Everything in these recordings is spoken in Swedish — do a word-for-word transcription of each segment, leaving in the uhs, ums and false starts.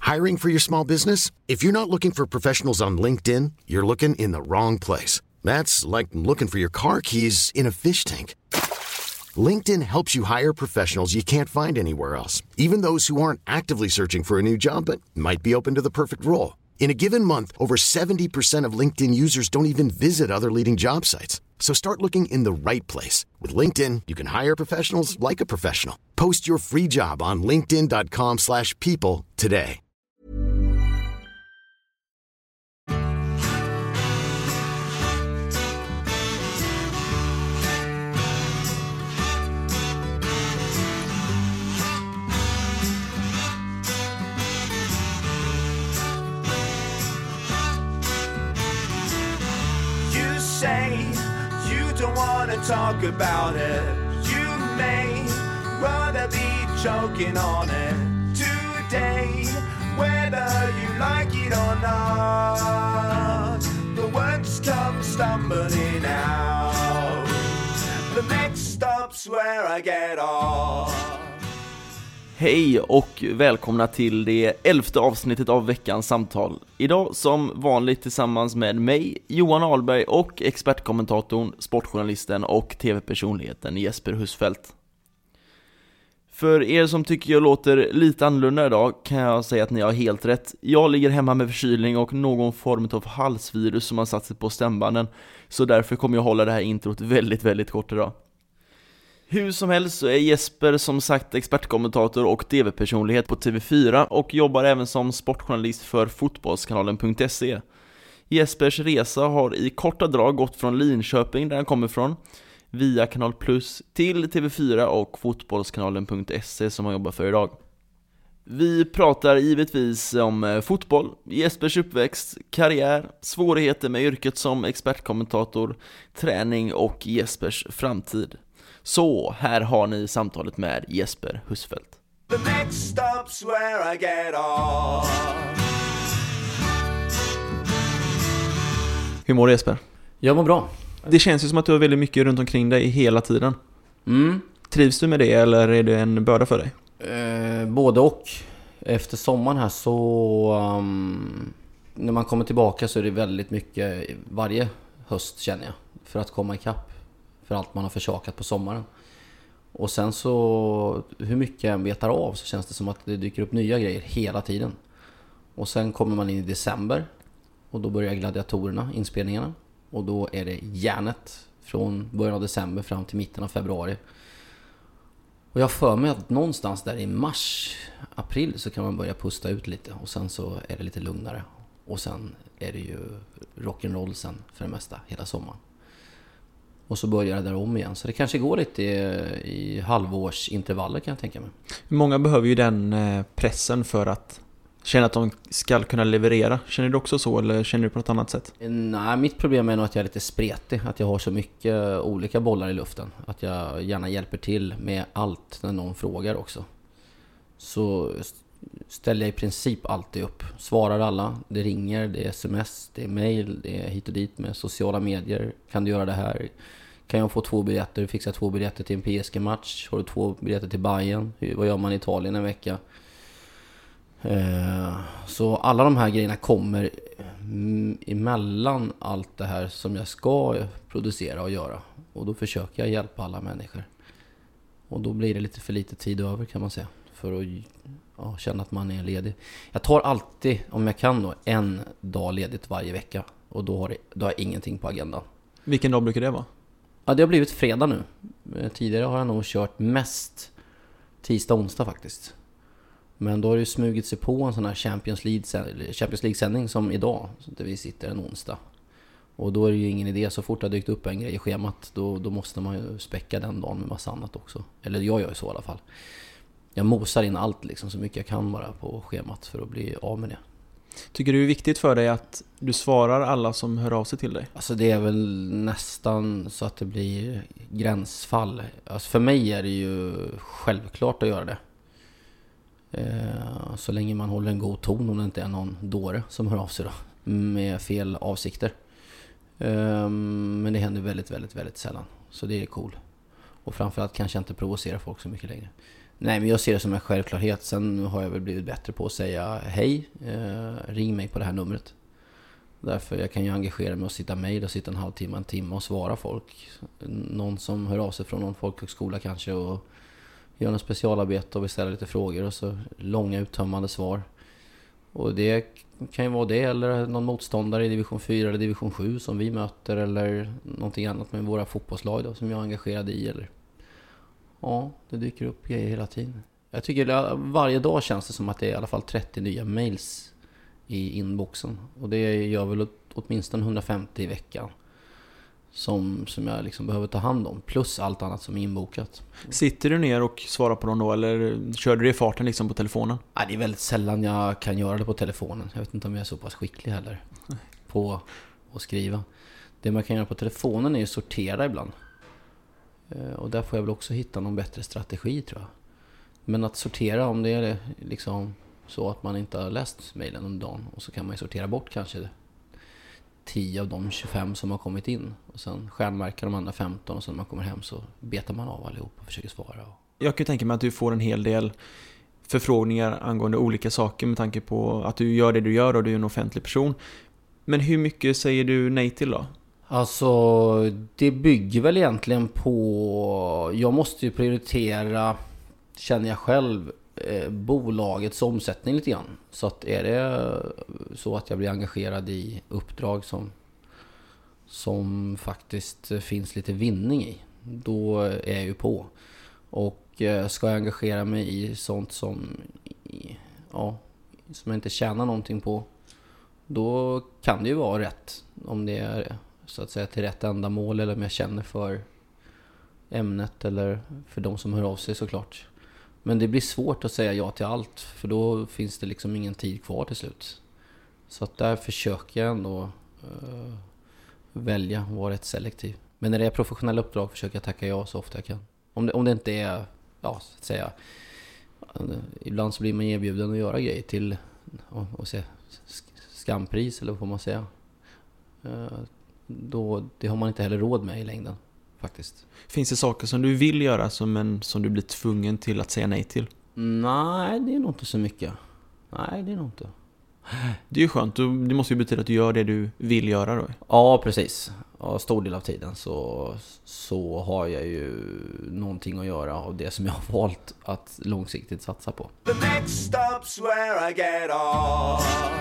Hiring for your small business? If you're not looking for professionals on LinkedIn, you're looking in the wrong place. That's like looking for your car keys in a fish tank. LinkedIn helps you hire professionals you can't find anywhere else, even those who aren't actively searching for a new job but might be open to the perfect role. In a given month, over seventy percent of LinkedIn users don't even visit other leading job sites. So start looking in the right place. With LinkedIn, you can hire professionals like a professional. Post your free job on linkedin dot com slash people today. Say you don't wanna talk about it. You may rather be choking on it today, whether you like it or not. The words come stumbling out. The next stop's where I get off. Hej och välkomna till det elfte avsnittet av veckans samtal. Idag som vanligt tillsammans med mig, Johan Ahlberg, och expertkommentatorn, sportjournalisten och tv-personligheten Jesper Husfeldt. För er som tycker jag låter lite annorlunda idag kan jag säga att ni har helt rätt. Jag ligger hemma med förkylning och någon form av halsvirus som har satt sig på stämbanden. Så därför kommer jag hålla det här introt väldigt, väldigt kort idag. Hur som helst så är Jesper som sagt expertkommentator och tv-personlighet på T V fyra och jobbar även som sportjournalist för fotbollskanalen punkt se. Jespers resa har i korta drag gått från Linköping där han kommer från via Kanal Plus till T V fyra och fotbollskanalen punkt se som han jobbar för idag. Vi pratar givetvis om fotboll, Jespers uppväxt, karriär, svårigheter med yrket som expertkommentator, träning och Jespers framtid. Så här har ni samtalet med Jesper Husfeldt. The next stop's where I get off. Hur mår du, Jesper? Jag mår bra. Det känns ju som att du har väldigt mycket runt omkring dig hela tiden. Mm. Trivs du med det eller är det en börda för dig? Eh, både och. Efter sommaren här så... Um, när man kommer tillbaka så är det väldigt mycket varje höst känner jag. För att komma ikapp. För allt man har försakat på sommaren. Och sen så, hur mycket jag betar av så känns det som att det dyker upp nya grejer hela tiden. Och sen kommer man in i december. Och då börjar gladiatorerna, inspelningarna. Och då är det järnet från början av december fram till mitten av februari. Och jag för mig att någonstans där i mars, april så kan man börja pusta ut lite. Och sen så är det lite lugnare. Och sen är det ju rock'n'roll sen för det mesta hela sommaren. Och så börjar det där om igen. Så det kanske går lite i, i halvårsintervaller kan jag tänka mig. Många behöver ju den pressen för att känna att de ska kunna leverera. Känner du också så eller känner du på något annat sätt? Nej, mitt problem är nog att jag är lite spretig. Att jag har så mycket olika bollar i luften. Att jag gärna hjälper till med allt när någon frågar också. Så ställer jag i princip alltid upp. Svarar alla. Det ringer, det är sms, det är mail, det är hit och dit med sociala medier. Kan du göra det här? Kan jag få två biljetter? Fixa två biljetter till en P S G-match? Har du två biljetter till Bayern? Vad gör man i Italien en vecka? Så alla de här grejerna kommer emellan allt det här som jag ska producera och göra. Och då försöker jag hjälpa alla människor. Och då blir det lite för lite tid över kan man säga. För att ja, känna att man är ledig. Jag tar alltid, om jag kan då, en dag ledigt varje vecka. Och då har, det, då har jag ingenting på agendan. Vilken dag brukar det vara? Ja, det har blivit fredag nu. Tidigare har jag nog kört mest tisdag och onsdag faktiskt. Men då har det ju smugit sig på en sån här Champions League, Champions League-sändning som idag. Där vi sitter en onsdag. Och då är det ju ingen idé, så fort det har dykt upp en grej i schemat. Då, då måste man ju späcka den dagen med massa annat också. Eller jag gör ju så i alla fall. Jag mosar in allt liksom så mycket jag kan bara på schemat för att bli av med det. Tycker du det är viktigt för dig att du svarar alla som hör av sig till dig? Alltså det är väl nästan så att det blir gränsfall. Alltså för mig är det ju självklart att göra det. Så länge man håller en god ton, om det inte är någon dåre som hör av sig då, med fel avsikter. Men det händer väldigt, väldigt, väldigt sällan. Så det är cool. Och framförallt kanske jag inte provocera folk så mycket längre. Nej, men jag ser det som en självklarhet. Sen har jag väl blivit bättre på att säga hej, eh, ring mig på det här numret. Därför jag kan ju engagera mig och sitta mejl och sitta en halvtimme, en timme och svara folk. Någon som hör av sig från någon folkhögskola kanske och gör något specialarbete och vill ställa lite frågor och så långa uttömmande svar. Och det kan ju vara det, eller någon motståndare i division fyra eller division sju som vi möter, eller någonting annat med våra fotbollslag då, som jag är engagerad i. Eller ja, det dyker upp grejer hela tiden. Jag tycker varje dag känns det som att det är i alla fall trettio nya mails i inboxen. Och det gör väl åtminstone hundrafemtio i veckan som, som jag liksom behöver ta hand om. Plus allt annat som är inbokat. Sitter du ner och svarar på dem då, eller kör du det i farten liksom på telefonen? Ja, det är väldigt sällan jag kan göra det på telefonen. Jag vet inte om jag är så pass skicklig heller på att skriva. Det man kan göra på telefonen är ju sortera ibland. Och där får jag väl också hitta någon bättre strategi, tror jag. Men att sortera, om det är liksom så att man inte har läst mejlen under dagen, och så kan man ju sortera bort kanske tio av de tjugofem som har kommit in och sen stjärnmärka de andra femton, och sen när man kommer hem så betar man av allihop och försöker svara. Jag kan ju tänka mig att du får en hel del förfrågningar angående olika saker med tanke på att du gör det du gör och du är en offentlig person. Men hur mycket säger du nej till då? Alltså, det bygger väl egentligen på... Jag måste ju prioritera, känner jag själv, eh, bolagets omsättning lite grann. Så att är det så att jag blir engagerad i uppdrag som, som faktiskt finns lite vinning i, då är jag ju på. Och eh, ska jag engagera mig i sånt som, i, ja, som jag inte tjänar någonting på, då kan det ju vara rätt om det är så att säga till rätt ändamål, eller om jag känner för ämnet eller för de som hör av sig, såklart. Men det blir svårt att säga ja till allt, för då finns det liksom ingen tid kvar till slut. Så att där försöker jag ändå uh, välja, vara rätt selektiv. Men när det är professionella uppdrag försöker jag tacka ja så ofta jag kan. Om det, om det inte är, ja, så att säga, ibland så blir man erbjuden att göra grejer till och, och se, skampris, eller vad får man säga. Uh, Då, det har man inte heller råd med i längden, faktiskt. Finns det saker som du vill göra som, en, som du blir tvungen till att säga nej till? Nej, det är nog inte så mycket. Nej, det är nog inte. Det är ju skönt, det måste ju betyda att du gör det du vill göra då. Ja, precis. Ja, stor del av tiden så, så har jag ju någonting att göra av det som jag har valt att långsiktigt satsa på. The next stop's where I get off.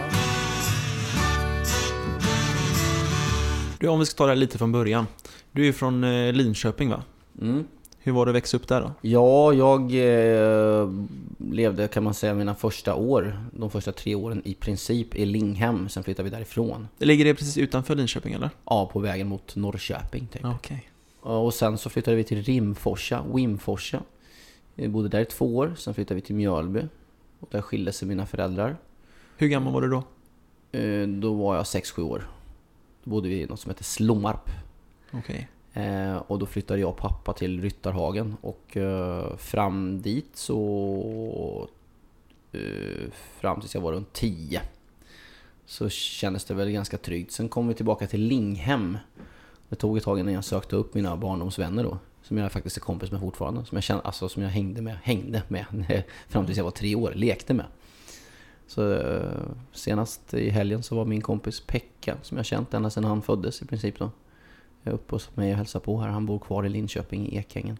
Du, om vi ska ta det lite från början. Du är ju från eh, Linköping, va? Mm. Hur var det att växa upp där då? Ja, jag eh, levde, kan man säga, mina första år, de första tre åren i princip i Linghem. Sen flyttade vi därifrån. Ligger det precis utanför Linköping, eller? Ja, på vägen mot Norrköping typ. Okej. Och sen så flyttade vi till Rimforsa, Wimforsa. Vi bodde där i två år. Sen flyttade vi till Mjölby. Och där skilde sig mina föräldrar. Hur gammal var du då? Eh, då var jag sex sju år. Då bodde vi i något som heter Slommarp. Okej. Eh, och då flyttade jag och pappa till Ryttarhagen. Och eh, fram dit så... Eh, fram tills jag var runt tio. Så kändes det väl ganska tryggt. Sen kom vi tillbaka till Linghem. Det tog ett tag innan jag sökte upp mina barndomsvänner då. Som jag faktiskt är kompis med fortfarande. Som jag, kände, alltså, som jag hängde med, hängde med fram tills jag var tre år. Lekte med. Så eh, senast i helgen så var min kompis Pekka, som jag känt ända sedan han föddes i princip då. Jag är uppe hos mig och hälsar på här. Han bor kvar i Linköping i Ekängen.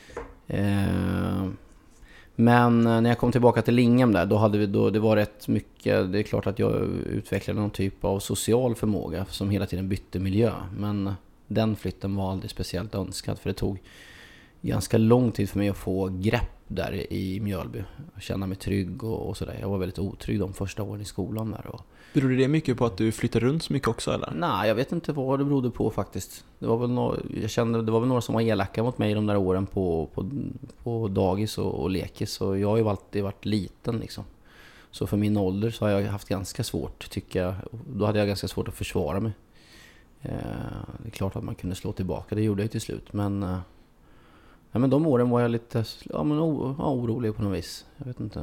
Eh, men när jag kom tillbaka till Linghem där, då hade vi då, det var rätt mycket, det är klart att jag utvecklade någon typ av social förmåga som hela tiden bytte miljö. Men den flytten var aldrig speciellt önskad, för det tog ganska lång tid för mig att få grepp där i Mjölby. Känna mig trygg och, och sådär. Jag var väldigt otrygg de första åren i skolan där. Och... Berodde det mycket på att du flyttade runt så mycket också, eller? Nej, jag vet inte vad det berodde på faktiskt. Det var väl, no- jag kände, det var väl några som var elaka mot mig de där åren på, på, på dagis och, och lekis. Så jag har ju alltid varit liten liksom. Så för min ålder så har jag haft ganska svårt, tycker jag. Då hade jag ganska svårt att försvara mig. Eh, det är klart att man kunde slå tillbaka, det gjorde jag till slut. Men... Eh, Ja, men de åren var jag lite ja, men o- ja, orolig på något vis. Jag vet inte.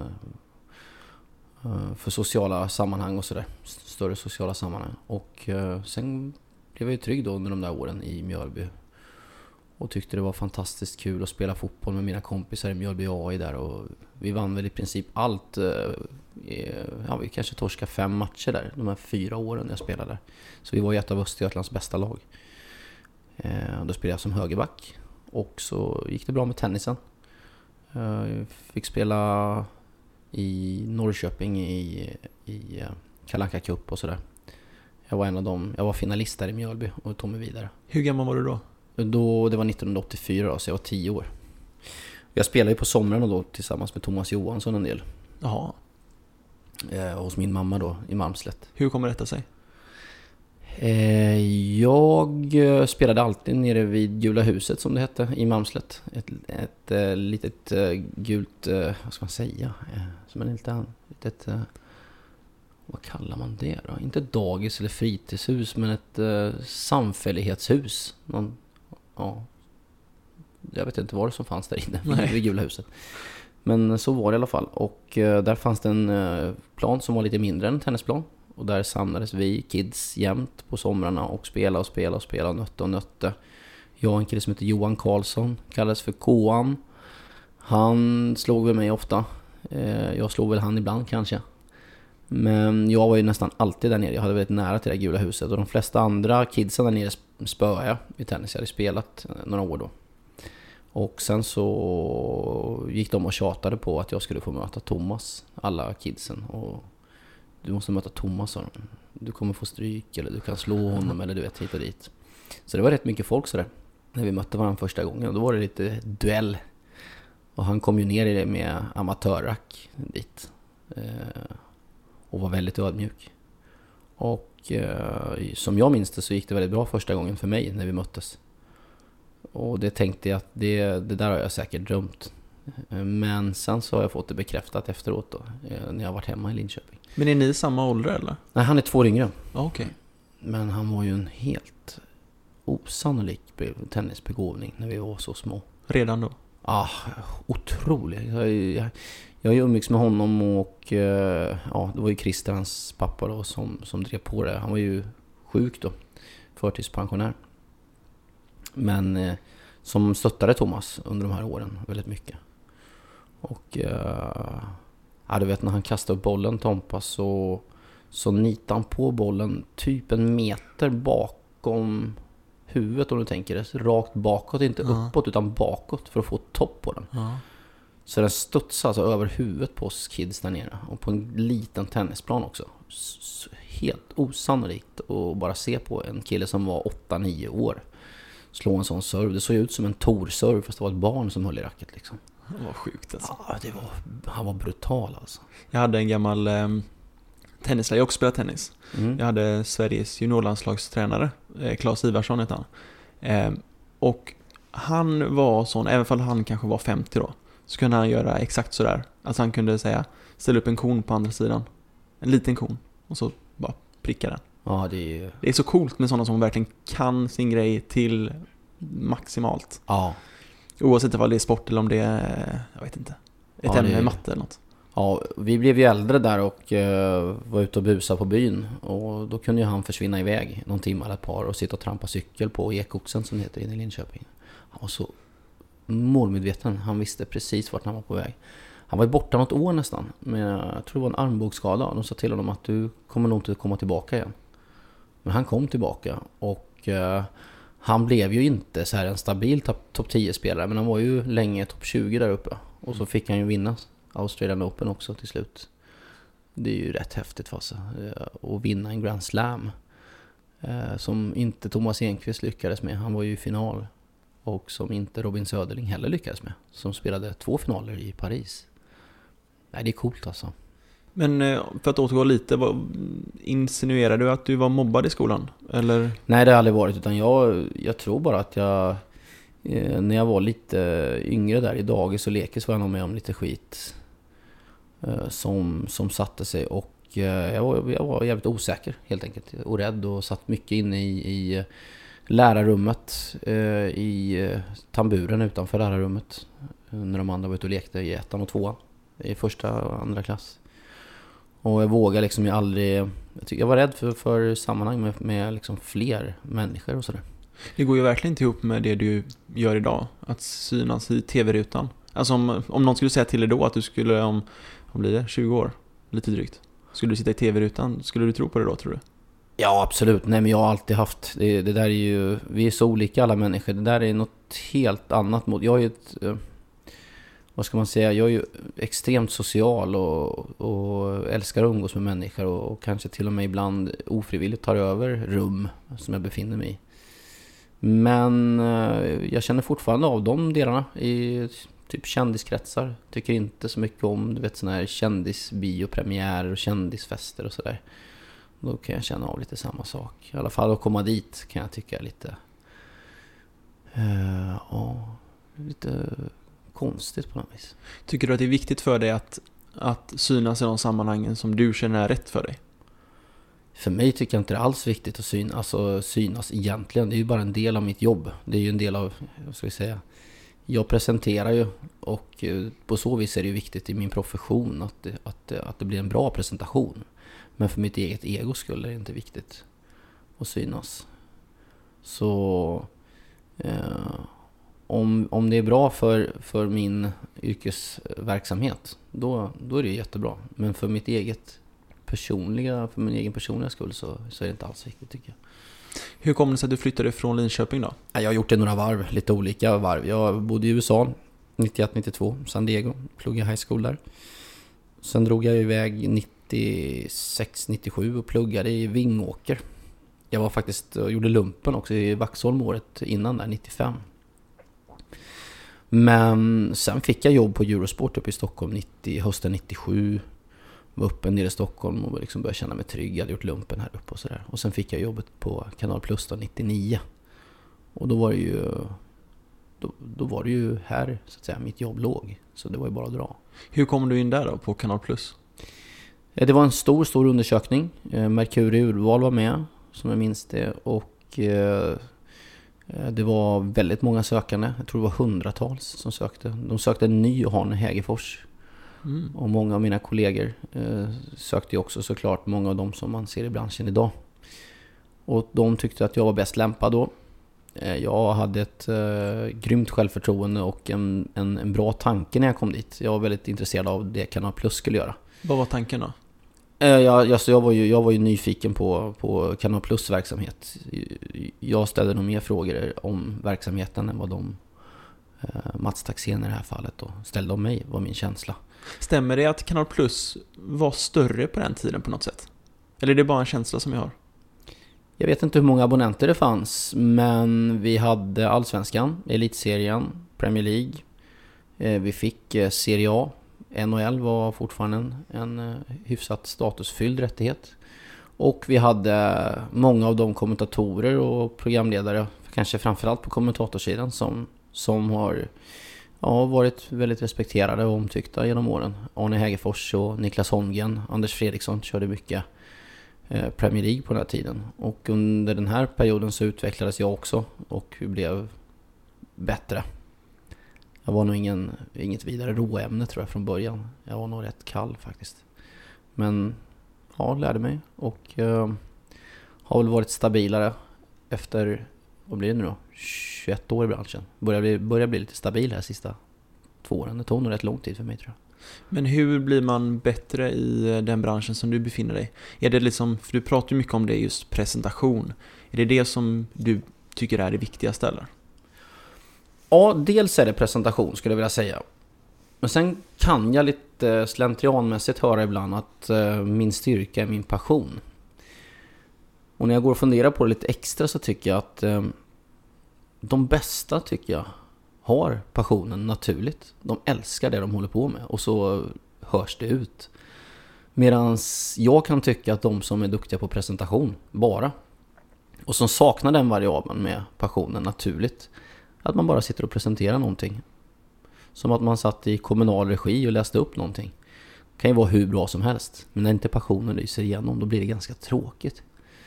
Uh, för sociala sammanhang och sådär. Större sociala sammanhang. Och uh, sen blev jag ju trygg då under de där åren i Mjölby. Och tyckte det var fantastiskt kul att spela fotboll med mina kompisar i Mjölby A I där. Och vi vann väl i princip allt. Ja, vi kanske torskade fem matcher där, de här fyra åren jag spelade där. Så vi var ju ett av Östergötlands bästa lag. Då spelade jag som högerback. Och så gick det bra med tennisen. Jag fick spela i Norrköping i, i Kalle Anka Cup och sådär. Jag var en av dem, jag var finalist där i Mjölby och tog mig vidare. Hur gammal var du då? Då det var nittonhundraåttiofyra då, så jag var tio år. Jag spelade ju på somrarna då tillsammans med Thomas Johansson en del. Jaha. Eh, hos min mamma då i Malmslätt. Hur kommer detta sig? Eh, jag spelade alltid nere vid Gula huset som det hette i Malmslätt. Ett, ett äh, litet äh, gult, äh, vad ska man säga? Äh, som en liten, litet, äh, vad kallar man det då? Inte dagis eller fritidshus, men ett äh, samfällighetshus. Någon, ja, jag vet inte vad det som fanns där inne vid, vid Gula huset. Men så var det i alla fall. Och äh, där fanns det en äh, plan som var lite mindre än en tennisplan. Och där samlades vi kids jämt på somrarna och spelade och spelade och spelade och nötte och nötte. Jag och en kille som heter Johan Karlsson, kallades för K-an. Han slog väl mig ofta. Jag slog väl han ibland kanske. Men jag var ju nästan alltid där nere. Jag hade väldigt nära till det Gula huset. Och de flesta andra kidsen där nere spöade jag i tennis. Jag hade spelat några år då. Och sen så gick de och tjatade på att jag skulle få möta Thomas, alla kidsen. Och du måste möta Thomas, du kommer få stryk eller du kan slå honom eller du vet hit och dit. Så det var rätt mycket folk sådär när vi mötte varandra första gången. Då var det lite duell. Och han kom ju ner i det med amatörrack dit. Eh, och var väldigt ödmjuk. Och eh, som jag minns det så gick det väldigt bra första gången för mig när vi möttes. Och det tänkte jag att det, det där har jag säkert drömt. Men sen så har jag fått det bekräftat efteråt då, när jag har varit hemma i Linköping. Men är ni i samma ålder eller? Nej, han är två år yngre. Okej. Okay. Men han var ju en helt osannolik tennisbegåvning när vi var så små. Redan då? Ah, otroligt. Jag, jag, jag har ju umgicks med honom och ja, det var ju Christer, hans pappa då, som, som drev på det. Han var ju sjuk då, förtidspensionär. Men eh, som stöttade Thomas under de här åren väldigt mycket. Och eh, ja, du vet när han kastade upp bollen, Tompa, så, så nitade han på bollen typ en meter bakom huvudet, om du tänker det. Rakt bakåt, inte ja. uppåt utan bakåt för att få topp på den. Ja. Så den studsade alltså över huvudet på oss kids där nere. Och på en liten tennisplan också. Så helt osannolikt att bara se på en kille som var åtta nio år slå en sån serve. Det såg ut som en torserve fast det var ett barn som höll i racket liksom. Det var sjukt alltså. Ja, det var, han var brutal alltså. Jag hade en gammal eh, tennislärare, jag också spelade tennis. Mm. Jag hade Sveriges juniorlandslagstränare, eh, Claes Ivarsson heter han. Eh, och han var sån, även om han kanske var femtio då, så kunde han göra exakt sådär. Alltså han kunde säga, ställa upp en kon på andra sidan. En liten kon. Och så bara pricka den. Ja, det är ju... Det är så coolt med sådana som verkligen kan sin grej till maximalt. Ja. Oavsett om det är sport eller om det är, jag vet inte, ett ja, ämne, är... matte eller något. Ja, vi blev ju äldre där och uh, var ute och busa på byn. Och då kunde ju han försvinna iväg någon timme eller ett par och sitta och trampa cykel på Ekoxen som heter inne i Linköping. Han var så målmedveten. Han visste precis vart han var på väg. Han var ju borta något år nästan. Men jag tror det var en armbågsskada. De sa till honom att du kommer nog inte komma tillbaka igen. Men han kom tillbaka och uh, han blev ju inte så här en stabil topp tio-spelare. Men han var ju länge topp tjugo där uppe. Och så fick han ju vinna Australian Open också till slut. Det är ju rätt häftigt för sig. Att vinna en Grand Slam. Uh, som inte Thomas Enqvist lyckades med. Han var ju i final. Och som inte Robin Söderling heller lyckades med. Som spelade två finaler i Paris. Nej, det är coolt alltså. Men för att återgå lite, vad, insinuerar du att du var mobbad i skolan? Eller? Nej, det har aldrig varit. Utan jag, jag tror bara att jag... Eh, när jag var lite yngre där i dagis och lekis var jag nog med om lite skit. Eh, som, som satte sig. Och eh, jag, var, jag var jävligt osäker helt enkelt. Och rädd och satt mycket inne i... i lärarrummet eh, i eh, tamburen utanför lärarrummet eh, när de andra var ute och lekte i ettan och tvåan i första och andra klass. Och jag vågade liksom jag aldrig jag, tyck, jag var rädd för, för sammanhang med, med liksom fler människor och sådär. Det går ju verkligen inte ihop med det du gör idag. Att synas i tv-rutan. Alltså om, om någon skulle säga till dig då att du skulle om, om blir det, tjugo år, lite drygt. Skulle du sitta i tv-rutan, skulle du tro på det då, tror du? Ja, absolut. Nej, men jag har alltid haft, det, det där är ju, vi är så olika alla människor. Det där är något helt annat mot, jag är ju ett, vad ska man säga, jag är ju extremt social och, och älskar att umgås med människor och, och kanske till och med ibland ofrivilligt tar över rum som jag befinner mig i. Men eh, jag känner fortfarande av de delarna i typ kändiskretsar. Tycker inte så mycket om, du vet, såna här kändisbiopremiärer och kändisfester och sådär. Då kan jag känna av lite samma sak. I alla fall att komma dit kan jag tycka är lite uh, ja, lite konstigt på något vis. Tycker du att det är viktigt för dig att, att synas i de sammanhangen som du känner är rätt för dig? För mig tycker jag inte det är alls viktigt att synas, alltså synas egentligen. Det är ju bara en del av mitt jobb. Det är ju en del av, vad ska vi säga, jag presenterar ju, och på så vis är det ju viktigt i min profession att det, att, att det blir en bra presentation. Men för mitt eget ego skulle det inte viktigt att synas. Så eh, om, om det är bra för, för min yrkesverksamhet, då, då är det jättebra. Men för mitt eget personliga, för min egen personliga skull så, så är det inte alls viktigt, tycker jag. Hur kom det sig att du flyttade från Linköping då? Jag har gjort det några varv, lite olika varv. Jag bodde i U S A nittioett nittiotvå, San Diego, pluggade high school där. Sen drog jag iväg nittiosex nittiosju och pluggade i Vingåker. Jag var faktiskt och gjorde lumpen också i Vaxholm året innan där, nittiofem. Men sen fick jag jobb på Eurosport uppe i Stockholm nittio, hösten nittiosju. Var uppe nere i Stockholm och liksom började känna mig trygg. Jag hade gjort lumpen här uppe och sådär. Och sen fick jag jobbet på Kanal Plus då, nittionio. Och då var det ju då, då var det ju här så att säga mitt jobb låg. Så det var ju bara att dra. Hur kom du in där då på Kanal Plus? Det var en stor, stor undersökning. Mercury Urval var med, som jag minns det. Och eh, det var väldigt många sökande. Jag tror det var hundratals som sökte. De sökte en ny Arne Hägerfors. Mm. Och många av mina kollegor eh, sökte ju också såklart, många av dem som man ser i branschen idag. Och de tyckte att jag var bäst lämpad då. Eh, jag hade ett eh, grymt självförtroende och en, en, en bra tanke när jag kom dit. Jag var väldigt intresserad av det Kanal Plus skulle göra. Vad var tanken då? Eh, jag, alltså jag, var ju, jag var ju nyfiken på, på Kanal Plus verksamhet. Jag ställde nog mer frågor om verksamheten än vad de, eh, Mats Taxén i det här fallet, då, ställde om mig, var min känsla. Stämmer det att Kanal Plus var större på den tiden på något sätt? Eller är det bara en känsla som jag har? Jag vet inte hur många abonnenter det fanns, men vi hade Allsvenskan, Elitserien, Premier League. Vi fick Serie A. N H L var fortfarande en, en hyfsat statusfylld rättighet. Och vi hade många av de kommentatorer och programledare, kanske framförallt på kommentatorsidan, som, som har... Ja, varit väldigt respekterade och omtyckta genom åren. Arne Hägerfors och Niklas Holmgren, Anders Fredriksson körde mycket eh, Premier League på den här tiden. Och under den här perioden så utvecklades jag också och blev bättre. Jag var nog ingen, inget vidare råämne tror jag från början. Jag var nog rätt kall faktiskt. Men ja, lärde mig och eh, har väl varit stabilare efter... Vad blir det nu då? tjugoett år i branschen. Börjar bli, börjar bli lite stabil här sista två åren. Det tog nog rätt lång tid för mig, tror jag. Men hur blir man bättre i den branschen som du befinner dig? Är det liksom, för du pratar ju mycket om det, just presentation. Är det det som du tycker är det viktigaste eller? Ja, dels är det presentation skulle jag vilja säga. Men sen kan jag lite slentrianmässigt höra ibland att uh, min styrka är min passion. Och när jag går och funderar på det lite extra så tycker jag att uh, de bästa tycker jag har passionen naturligt. De älskar det de håller på med och så hörs det ut. Medan jag kan tycka att de som är duktiga på presentation bara och som saknar den variabeln med passionen naturligt, att man bara sitter och presenterar någonting. Som att man satt i kommunal regi och läste upp någonting. Det kan ju vara hur bra som helst. Men när inte passionen lyser igenom, då blir det ganska tråkigt.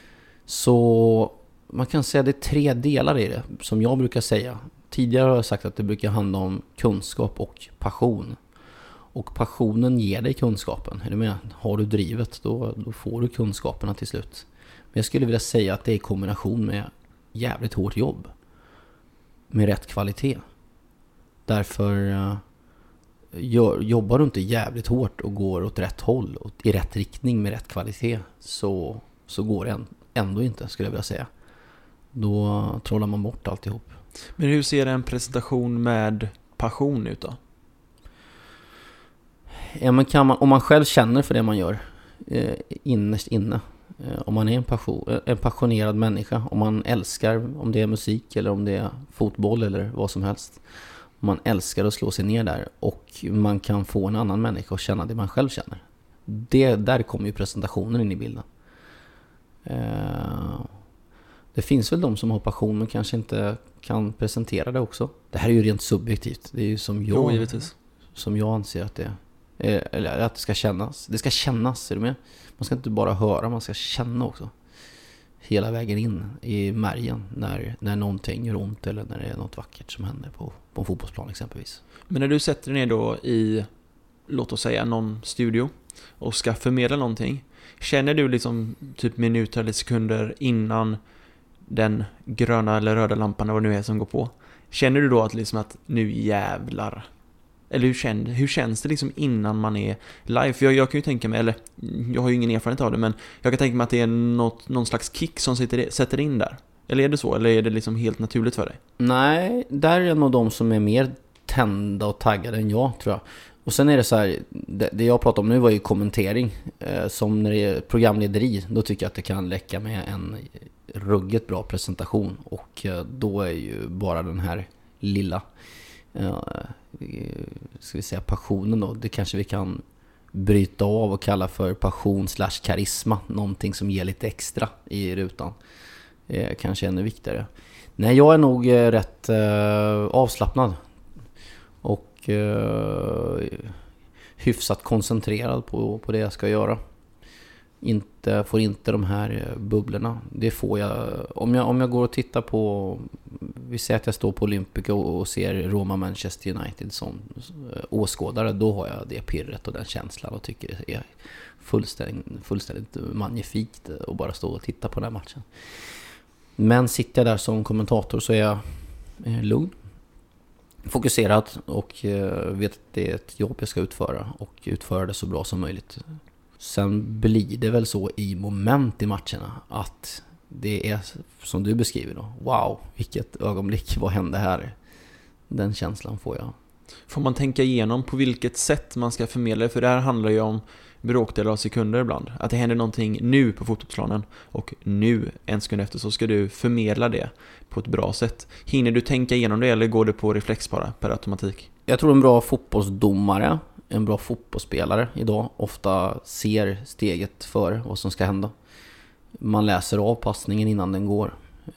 Så man kan säga att det är tre delar i det, som jag brukar säga. Tidigare har jag sagt att det brukar handla om kunskap och passion. Och passionen ger dig kunskapen. Är du med? Har du drivet, då, då får du kunskaperna till slut. Men jag skulle vilja säga att det är i kombination med jävligt hårt jobb med rätt kvalitet. Därför uh, gör, jobbar du inte jävligt hårt och går åt rätt håll och i rätt riktning med rätt kvalitet, så, så går det ändå inte, skulle jag vilja säga. Då trollar man bort alltihop. Men hur ser en presentation med passion ut då? Ja, men kan man, om man själv känner för det man gör eh, innerst inne, eh, om man är en, passion, en passionerad människa, om man älskar, om det är musik eller om det är fotboll eller vad som helst, om man älskar att slå sig ner där och man kan få en annan människa att känna det man själv känner, det, där kommer ju presentationen in i bilden. eh, Det finns väl de som har passion men kanske inte kan presentera det också. Det här är ju rent subjektivt. Det är ju som jag, jo, som jag anser att det är. Eller att det ska kännas. Det ska kännas, är du med? Man ska inte bara höra, man ska känna också. Hela vägen in i märgen när, när någonting gör ont eller när det är något vackert som händer på, på en fotbollsplan exempelvis. Men när du sätter dig ner då i, låt oss säga, någon studio och ska förmedla någonting, känner du liksom typ minuter eller sekunder innan den gröna eller röda lampan, vad det nu är som går på, känner du då att liksom att nu jävlar, eller hur, känner, hur känns det liksom innan man är live? För jag, jag kan ju tänka mig, eller jag har ju ingen erfarenhet av det, men jag kan tänka mig att det är något, någon slags kick som sitter, sätter in där. Eller är det så? Eller är det liksom helt naturligt för dig? Nej, där är nog de som är mer tända och taggade än jag, tror jag. Och sen är det så här, det, det jag pratar om nu var ju kommentering. Eh, som när det är programlederi, då tycker jag att det kan läcka med en ruggigt bra presentation. Och eh, då är ju bara den här lilla, eh, ska vi säga passionen då, det kanske vi kan bryta av och kalla för passion slash karisma. Någonting som ger lite extra i rutan. Eh, kanske ännu viktigare. Nej, jag är nog eh, rätt eh, avslappnad. Och eh, hyfsat koncentrerad på, på det jag ska göra. Inte, får inte de här bubblorna. Det får jag om, jag om jag går och tittar på, vi säger att jag står på Olympica och, och ser Roma Manchester United som åskådare, då har jag det pirret och den känslan och tycker det är fullständigt, fullständigt magnifikt att bara stå och titta på den här matchen. Men sitter jag där som kommentator så är jag eh, lugn, fokuserad och eh, vet att det är ett jobb jag ska utföra och utföra det så bra som möjligt. Sen blir det väl så i moment i matcherna att det är som du beskriver då. Wow, vilket ögonblick, vad hände här? Den känslan får jag. Får man tänka igenom på vilket sätt man ska förmedla? För det här handlar ju om bråkdelar av sekunder ibland. Att det händer någonting nu på fotbollsplanen och nu, en sekund efter, så ska du förmedla det på ett bra sätt. Hinner du tänka igenom det eller går det på reflex bara per automatik? Jag tror en bra fotbollsdomare, en bra fotbollsspelare idag ofta ser steget före vad som ska hända. Man läser av passningen innan den går.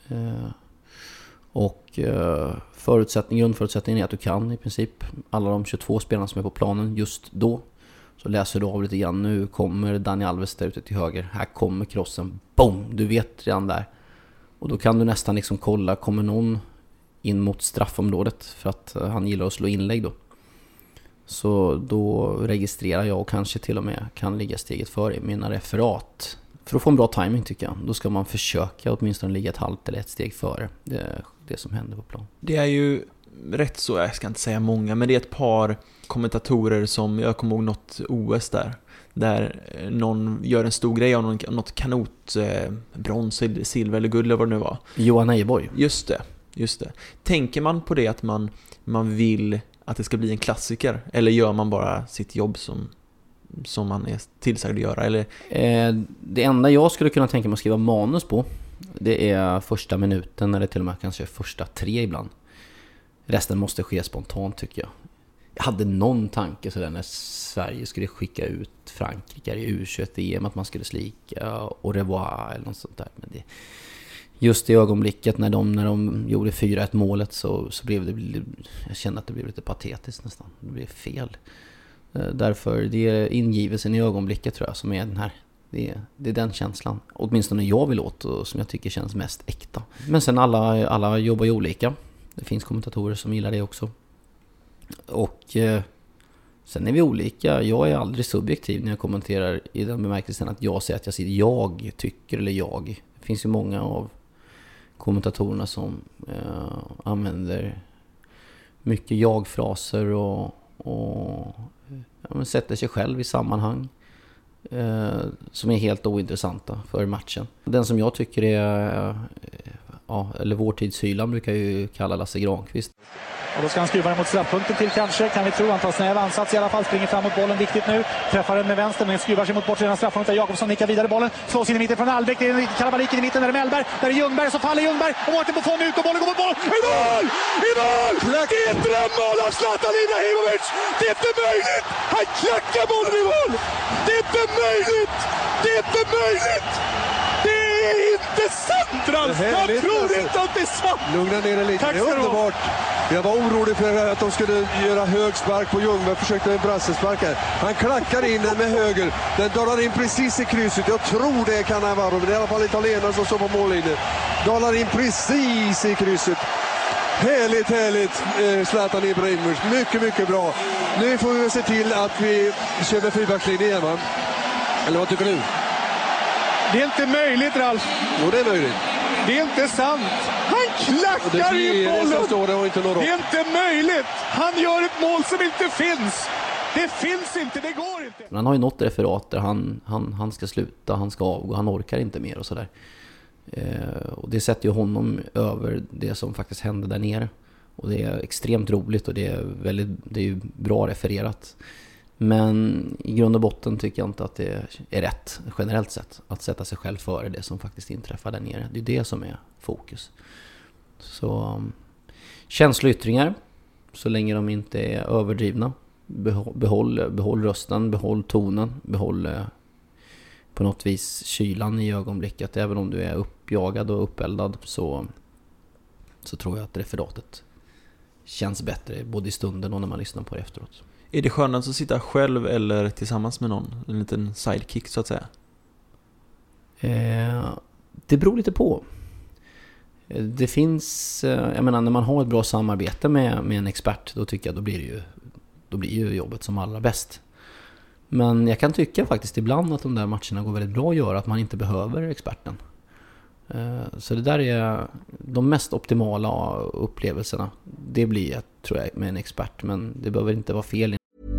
Och förutsättning, grundförutsättningen är att du kan i princip alla de tjugotvå spelarna som är på planen just då. Så läser du av lite grann. Nu kommer Dani Alves där ute till höger. Här kommer krossen. Boom! Du vet redan där. Och då kan du nästan liksom kolla, kommer någon in mot straffområdet? För att han gillar att slå inlägg då. Så då registrerar jag och kanske till och med kan ligga steget före i mina referat. För att få en bra timing tycker jag. Då ska man försöka åtminstone ligga ett halvt eller ett steg före det, det som händer på plan. Det är ju rätt så, jag ska inte säga många, men det är ett par kommentatorer som, jag kommer ihåg något O S där, där någon gör en stor grej av någon, något kanot, eh, brons, silver eller guld eller vad det nu var. Johan Ejeborg. Just det, just det. Tänker man på det att man, man vill att det ska bli en klassiker, eller gör man bara sitt jobb som, som man är tillsagd att göra? Eller? Eh, det enda jag skulle kunna tänka mig att skriva manus på, det är första minuten eller till och med kanske första tre ibland. Resten måste ske spontant tycker jag. Jag hade någon tanke sådär när Sverige skulle skicka ut Frankrike i U tjugoett-E M att man skulle slika och revoir eller något sånt där. Men det, just i ögonblicket när de, när de gjorde fyra ett målet så, så blev det, jag kände att det blev lite patetiskt nästan. Det blev fel. Därför det är ingivelsen i ögonblicket tror jag som är den här. Det är, det är den känslan. Åtminstone jag vill åt och som jag tycker känns mest äkta. Men sen alla, alla jobbar ju olika. Det finns kommentatorer som gillar det också. Och eh, sen är vi olika. Jag är aldrig subjektiv när jag kommenterar i den bemärkelsen att jag säger att jag säger jag tycker eller jag. Det finns ju många av kommentatorerna som eh, använder mycket jag-fraser och, och ja, men sätter sig själv i sammanhang eh, som är helt ointressanta för matchen. Den som jag tycker är, eh, ja, eller vår tids Hyland brukar ju kalla Lasse Granqvist. Och då ska han skruva mot straffpunkten till kanske, kan vi tro. Han tar snäv ansats i alla fall, springer fram mot bollen, viktigt nu. Träffar den med vänster, men skruvar sig mot bortre straffpunkten. Jakobsson nickar vidare bollen, slås in i mitten från Albeck. Det är Kalabalik i mitten, där är Mellberg, där är Ljungberg, så faller Ljungberg. Och Mårten på fån ut och bollen går mot boll. I mål! I mål! Det är ett drömmål av Zlatan Ibrahimovic! Det är inte möjligt! Han klackar bollen i mål! Det är inte möjligt! Det är inte möjligt! Det är inte sant, Ralf! Jag tror inte att det är sant! Lugna ner dig lite, det är underbart. Jag var orolig för att de skulle göra hög spark på Ljungberg, försökte med brassespark här. Han klackar in den med höger, den dalar in precis i krysset. Jag tror det kan han vara, men det är i alla fall italienare som står på mållinjen. Dalar in precis i krysset. Härligt, härligt, eh, Zlatan Ibrahimovic. Mycket, mycket bra. Nu får vi se till att vi kör med fyrbackslinjen igen, va? Eller vad tycker du? Det är inte möjligt, Ralf. Jo, det är möjligt. Det är inte sant. Han klackar i bollen. Det, och inte det är inte möjligt. Han gör ett mål som inte finns. Det finns inte, det går inte. Han har ju något referat där han, han, han ska sluta, han ska avgå, han orkar inte mer och sådär. Eh, och det sätter ju honom över det som faktiskt hände där nere. Och det är extremt roligt och det är, väldigt, det är ju bra refererat. Men i grund och botten tycker jag inte att det är rätt generellt sett att sätta sig själv före det som faktiskt inträffar där nere. Det är det som är fokus. Så um, känsloyttringar, så länge de inte är överdrivna, behåll, behåll, behåll rösten, behåll tonen, behåll eh, på något vis kylan i ögonblicket. Även om du är uppjagad och uppeldad så, så tror jag att referatet känns bättre både i stunden och när man lyssnar på det efteråt. Är det skönast att sitta själv eller tillsammans med någon? En liten sidekick så att säga. Eh, det beror lite på. Det finns, eh, jag menar när man har ett bra samarbete med, med en expert, då tycker jag då blir det ju, då blir ju jobbet som allra bäst. Men jag kan tycka faktiskt ibland att de där matcherna går väldigt bra att göra, att man inte behöver experten. Eh, så det där är de mest optimala upplevelserna. Det blir jag, tror jag, med en expert, men det behöver inte vara fel.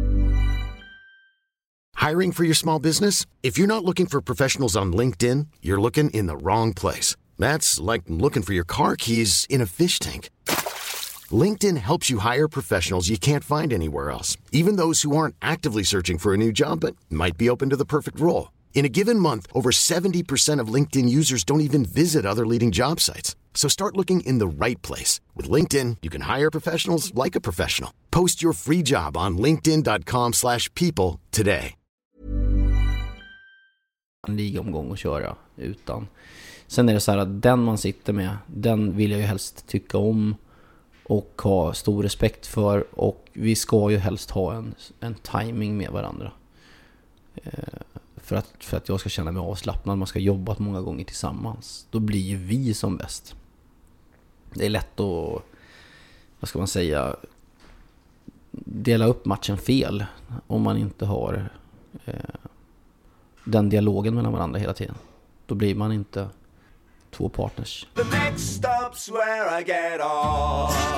Hiring for your small business? If you're not looking for professionals on LinkedIn, you're looking in the wrong place. That's like looking for your car keys in a fish tank. LinkedIn helps you hire professionals you can't find anywhere else, even those who aren't actively searching for a new job but might be open to the perfect role. In a given month, over seventy percent of LinkedIn users don't even visit other leading job sites. So start looking in the right place. With LinkedIn, you can hire professionals like a professional. Post your free job on linkedin dot com slash people today. En ligomgång att köra utan. Sen är det så här att den man sitter med, den vill jag ju helst tycka om och ha stor respekt för, och vi ska ju helst ha en, en timing med varandra. Eh, för, att, för att jag ska känna mig avslappnad, man ska jobba många gånger tillsammans. Då blir ju vi som bäst. Det är lätt att, vad ska man säga, dela upp matchen fel om man inte har eh, den dialogen mellan varandra hela tiden. Då blir man inte två partners. The next stop's where I get off.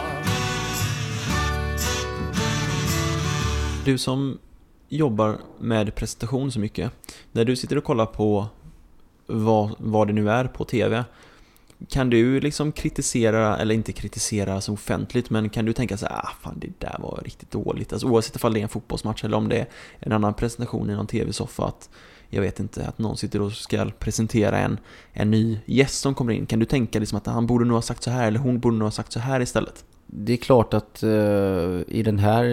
Du som jobbar med presentation så mycket, när du sitter och kollar på vad, vad det nu är på tv, kan du liksom kritisera, eller inte kritisera så offentligt, men kan du tänka så här, ah fan det där var riktigt dåligt, alltså oavsett om det är en fotbollsmatch eller om det är en annan presentation i någon tv-soffa, att jag vet inte, att någon sitter och ska presentera en, en ny gäst som kommer in, kan du tänka liksom att han borde nog ha sagt så här eller hon borde nog ha sagt så här istället? Det är klart att uh, i den här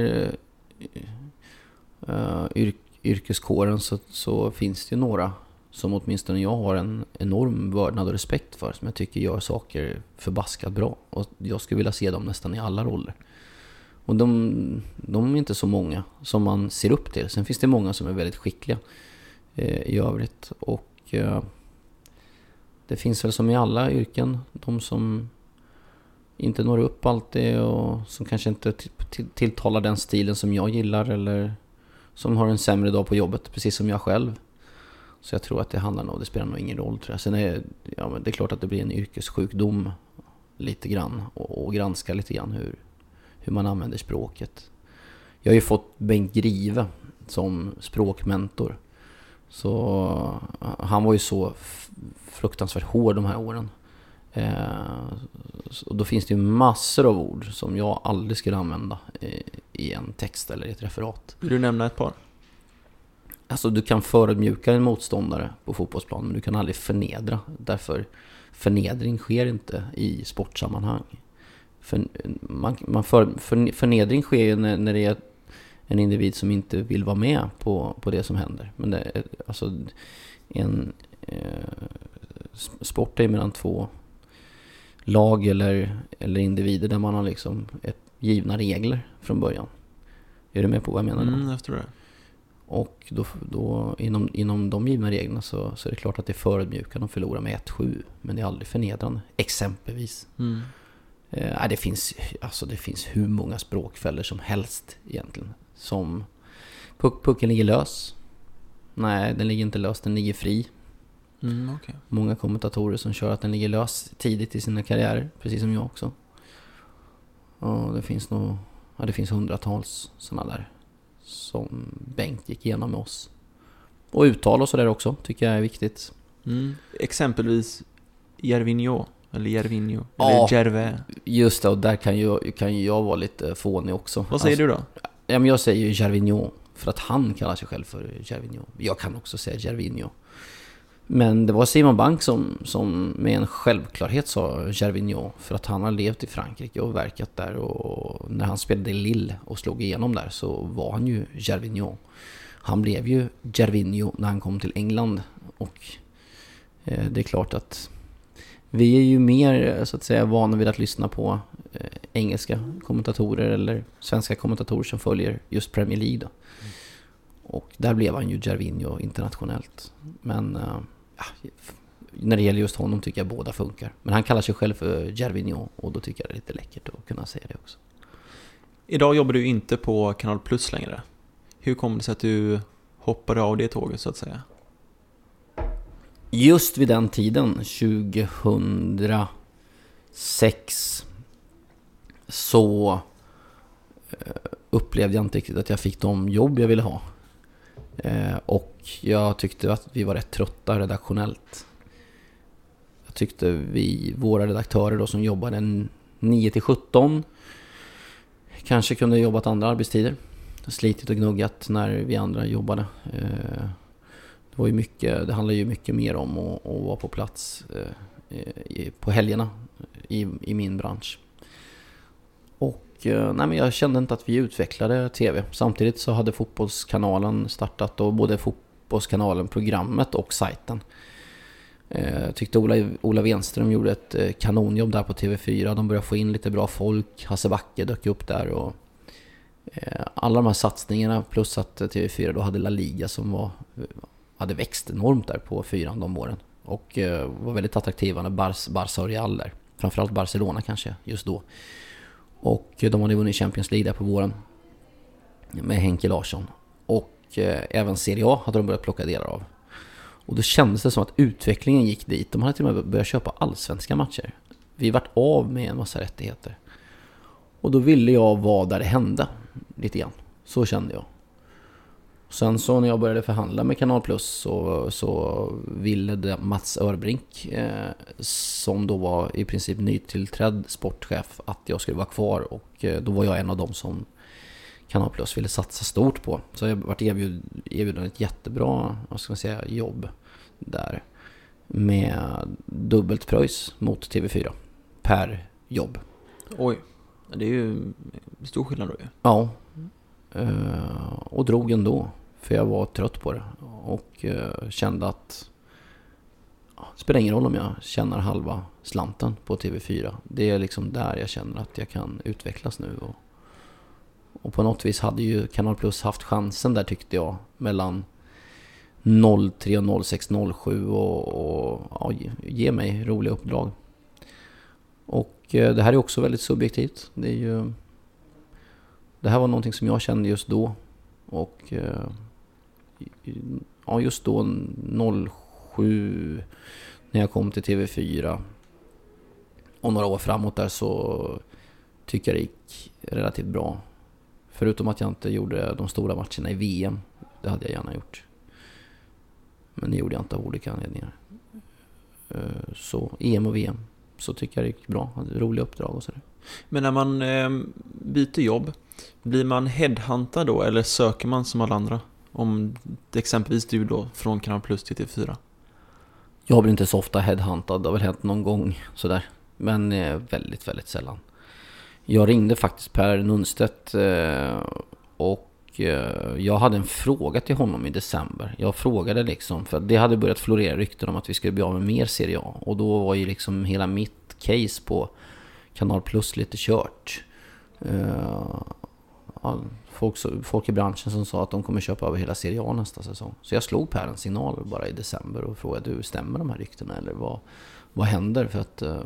uh, yr- yrkeskåren så, så finns det ju några som åtminstone jag har en enorm vördnad och respekt för, som jag tycker gör saker förbaskat bra, och jag skulle vilja se dem nästan i alla roller. Och de, de är inte så många som man ser upp till. Sen finns det många som är väldigt skickliga eh, i övrigt, och eh, det finns väl som i alla yrken de som inte når upp alltid och som kanske inte t- t- tilltalar den stilen som jag gillar, eller som har en sämre dag på jobbet, precis som jag själv. Så jag tror att det handlar nog, det spelar nog ingen roll tror jag. Sen är ja, men det är klart att det blir en yrkessjukdom lite grann och, och granska lite grann hur, hur man använder språket. Jag har ju fått Bengt Grive som språkmentor. Så han var ju så fruktansvärt hård de här åren. Eh, och då finns det ju massor av ord som jag aldrig skulle använda i, i en text eller i ett referat. Vill du nämna ett par? Alltså du kan förödmjuka en motståndare på fotbollsplan, men du kan aldrig förnedra. Därför förnedring sker inte i sportsammanhang. För, man, man för, för, förnedring sker ju när, när det är en individ som inte vill vara med på, på det som händer. Men det är, alltså en eh, sport är mellan två lag eller, eller individer där man har liksom ett givna regler från början. Är du med på vad jag menar då? Mm, jag förstår det. Och då, då inom, inom de givna reglerna så, så är det klart att det är förödmjukande att förlora med ett sju. Men det är aldrig förnedrande. Exempelvis. Mm. Eh, det, finns, alltså det finns hur många språkfällor som helst egentligen. Som puck, pucken ligger lös. Nej, den ligger inte lös, den ligger fri. Mm, okay. Många kommentatorer som kör att den ligger lös tidigt i sina karriärer. Precis som jag också. Och det finns nog, ja, det finns hundratals sådana där som Bengt gick igenom med oss. Och uttal och sådär också tycker jag är viktigt. Mm. Exempelvis Gervinho eller Gervinho ja, eller Gervais. Just det, och där kan ju, kan ju jag vara lite fånig också. Vad säger alltså, du då? Ja, men jag säger ju Gervinho för att han kallar sig själv för Gervinho. Jag kan också säga Gervinho. Men det var Simon Bank som, som med en självklarhet sa Gervinho för att han har levt i Frankrike och verkat där, och när han spelade i Lille och slog igenom där så var han ju Gervinho. Han blev ju Gervinho när han kom till England, och eh, det är klart att vi är ju mer så att säga vana vid att lyssna på eh, engelska kommentatorer eller svenska kommentatorer som följer just Premier League då. Mm. Och där blev han ju Gervinho internationellt. Men eh, ja, när det gäller just honom tycker jag båda funkar. Men han kallar sig själv för Gervinho, och då tycker jag det är lite läckert att kunna säga det också. Idag jobbar du inte på Kanal Plus längre. Hur kom det sig att du hoppade av det tåget så att säga? Just vid den tiden, tjugohundrasex, så upplevde jag inte riktigt att jag fick de jobb jag ville ha. Och jag tyckte att vi var rätt trötta redaktionellt. Jag tyckte vi, våra redaktörer då som jobbade nio till sjutton, kanske kunde jobbat andra arbetstider. Slitit och gnuggat när vi andra jobbade. Det var ju mycket, det handlar ju mycket mer om att, att vara på plats på helgerna i, i min bransch. Och nej, men jag kände inte att vi utvecklade tv. Samtidigt så hade Fotbollskanalen startat, och både Fotbollskanalen, programmet och sajten. Jag tyckte Ola, Ola Wenström gjorde ett kanonjobb där på T V fyra. De började få in lite bra folk. Hasse Backe dök upp där, och alla de här satsningarna plus att T V fyra då hade La Liga som var, hade växt enormt där på fyran de åren. Och var väldigt attraktiva när Bar- Barca och Real där. Framförallt Barcelona kanske just då. Och de hade vunnit Champions League där på våren med Henke Larsson. Och eh, även Serie A hade de börjat plocka delar av. Och då kändes det som att utvecklingen gick dit. De hade till och med börjat köpa allsvenska matcher. Vi vart av med en massa rättigheter. Och då ville jag vara där det hände lite grann. Så kände jag. Sen så när jag började förhandla med Kanal Plus så, så ville det Mats Örbrink, eh, som då var i princip nytillträdd sportchef, att jag skulle vara kvar. Och eh, då var jag en av dem som Kanal Plus ville satsa stort på. Så jag varit erbjud, erbjuden ett jättebra, vad ska man säga, jobb där. Med dubbelt pröjs mot T V fyra per jobb. Oj, det är ju stor skillnad då ju. Ja, uh, och drog ändå. För jag var trött på det. Och uh, kände att uh, det spelar ingen roll om jag tjänar halva slanten på T V fyra. Det är liksom där jag känner att jag kan utvecklas nu. Och, och på något vis hade ju Kanal Plus haft chansen där, tyckte jag. Mellan noll tre och noll sex noll sju och, och ja, ge mig roliga uppdrag. Och uh, det här är också väldigt subjektivt. Det är ju... Det här var någonting som jag kände just då. Och eh, ja, just då noll sju när jag kom till T V fyra och några år framåt där, så tycker jag det gick relativt bra. Förutom att jag inte gjorde de stora matcherna i V M. Det hade jag gärna gjort. Men det gjorde jag inte av olika anledningar. Så E M och V M så tycker jag det gick bra. Hade roliga uppdrag och sådär. Men när man eh, byter jobb, blir man headhuntad då eller söker man som alla andra? Om exempelvis du då från Kanal Plus till T V fyra. Jag blir inte så ofta headhuntad. Det har väl hänt någon gång sådär. Men eh, väldigt, väldigt sällan. Jag ringde faktiskt Per Nunstedt eh, och eh, jag hade en fråga till honom i december. Jag frågade liksom, för det hade börjat florera rykten om att vi skulle bli av med mer Serie A. Och då var ju liksom hela mitt case på Kanal Plus lite kört. Eh, folk, folk i branschen som sa att de kommer köpa över hela Serie A nästa säsong. Så jag slog Per en signal bara i december och frågade, du, stämmer de här ryktena eller vad, vad händer? För att eh,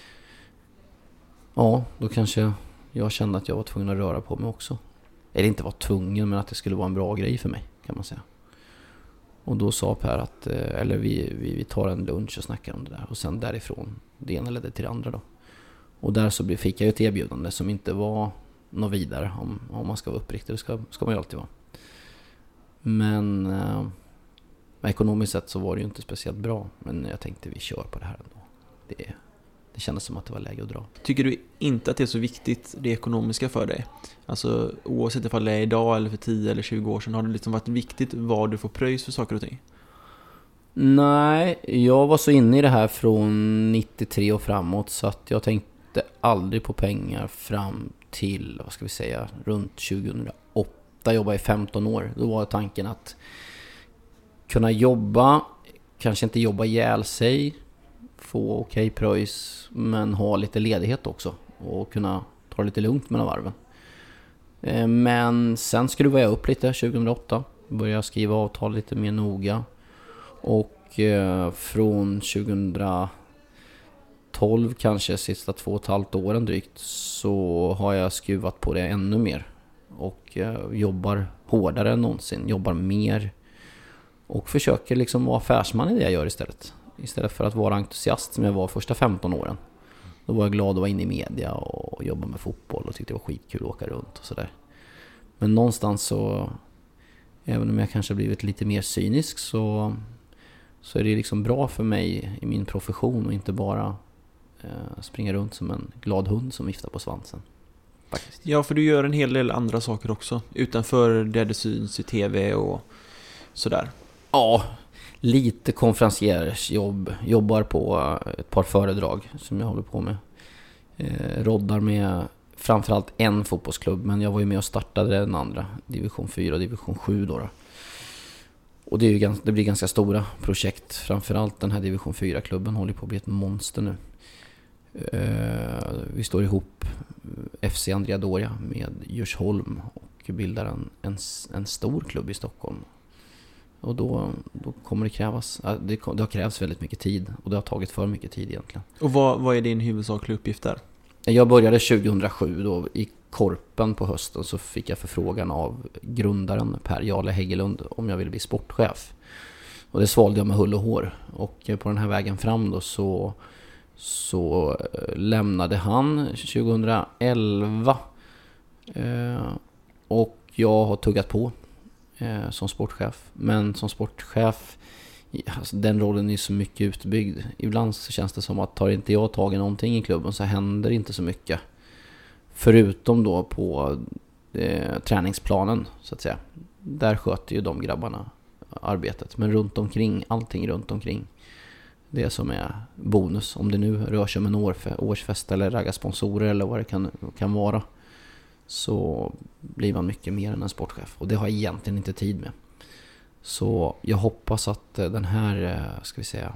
ja, då kanske jag kände att jag var tvungen att röra på mig också. Eller inte var tvungen, men att det skulle vara en bra grej för mig, kan man säga. Och då sa Per att, eller vi, vi, vi tar en lunch och snackar om det där. Och sen därifrån, det ena ledde till det andra då. Och där så fick jag ju ett erbjudande som inte var något vidare, om, om man ska vara uppriktig. Det ska, ska man ju alltid vara. Men eh, ekonomiskt sett så var det ju inte speciellt bra. Men jag tänkte vi kör på det här ändå. Det är... Det kändes som att det var läge att dra. Tycker du inte att det är så viktigt, det ekonomiska för dig? Alltså oavsett ifall det är idag eller för tio eller tjugo år sedan, har det liksom varit viktigt vad du får pröjs för saker och ting? Nej, jag var så inne i det här från nittiotre och framåt, så att jag tänkte aldrig på pengar fram till, vad ska vi säga, runt tjugohundraåtta. Jag jobbade i femton år. Då var tanken att kunna jobba, kanske inte jobba ihjäl sig, få okej pröjs, men ha lite ledighet också och kunna ta det lite lugnt mellan varven. Men sen skruvade jag upp lite tjugohundraåtta, började skriva avtal lite mer noga, och från tjugotolv kanske sista två och ett halvt åren drygt så har jag skruvat på det ännu mer och jobbar hårdare än någonsin, jobbar mer och försöker liksom vara affärsman i det jag gör istället. Istället för att vara entusiast som jag var första femton åren. Då var jag glad att vara inne i media och jobba med fotboll och tyckte det var skitkul att åka runt och sådär. Men någonstans så, även om jag kanske blivit lite mer cynisk, så, så är det liksom bra för mig i min profession och inte bara eh, springa runt som en glad hund som viftar på svansen. Faktiskt. Ja, för du gör en hel del andra saker också utanför det det syns i tv och sådär. Ja, lite konferenciersjobb, jobbar på ett par föredrag som jag håller på med. Eh, roddar med framförallt en fotbollsklubb, men jag var ju med och startade den andra, division fyra och division sju då. då. Och det, är ju ganska, det blir ganska stora projekt, framförallt den här division fyra-klubben håller på att bli ett monster nu. Eh, vi står ihop F C Andrea Doria med Djursholm och bildar en, en, en stor klubb i Stockholm. Och då, då kommer det krävas, det, det har krävts väldigt mycket tid och det har tagit för mycket tid egentligen. Och vad, vad är din huvudsakliga uppgift där? Jag började tjugohundrasju då i Korpen på hösten, så fick jag förfrågan av grundaren Per Jarle Häggelund om jag ville bli sportchef. Och det svalde jag med hull och hår. Och på den här vägen fram då så, så lämnade han tjugohundraelva. Eh, och jag har tuggat på eh, som sportchef. Men som sportchef, alltså, den rollen är så mycket utbyggd. Ibland så känns det som att tar inte jag tag i någonting i klubben så händer inte så mycket. Förutom då på eh, träningsplanen så att säga. Där sköter ju de grabbarna arbetet. Men runt omkring, allting runt omkring, det som är bonus. Om det nu rör sig om en årsfest eller ragga sponsorer eller vad det kan, kan vara, så blir man mycket mer än en sportchef. Och det har jag egentligen inte tid med. Så jag hoppas att den här, ska vi säga,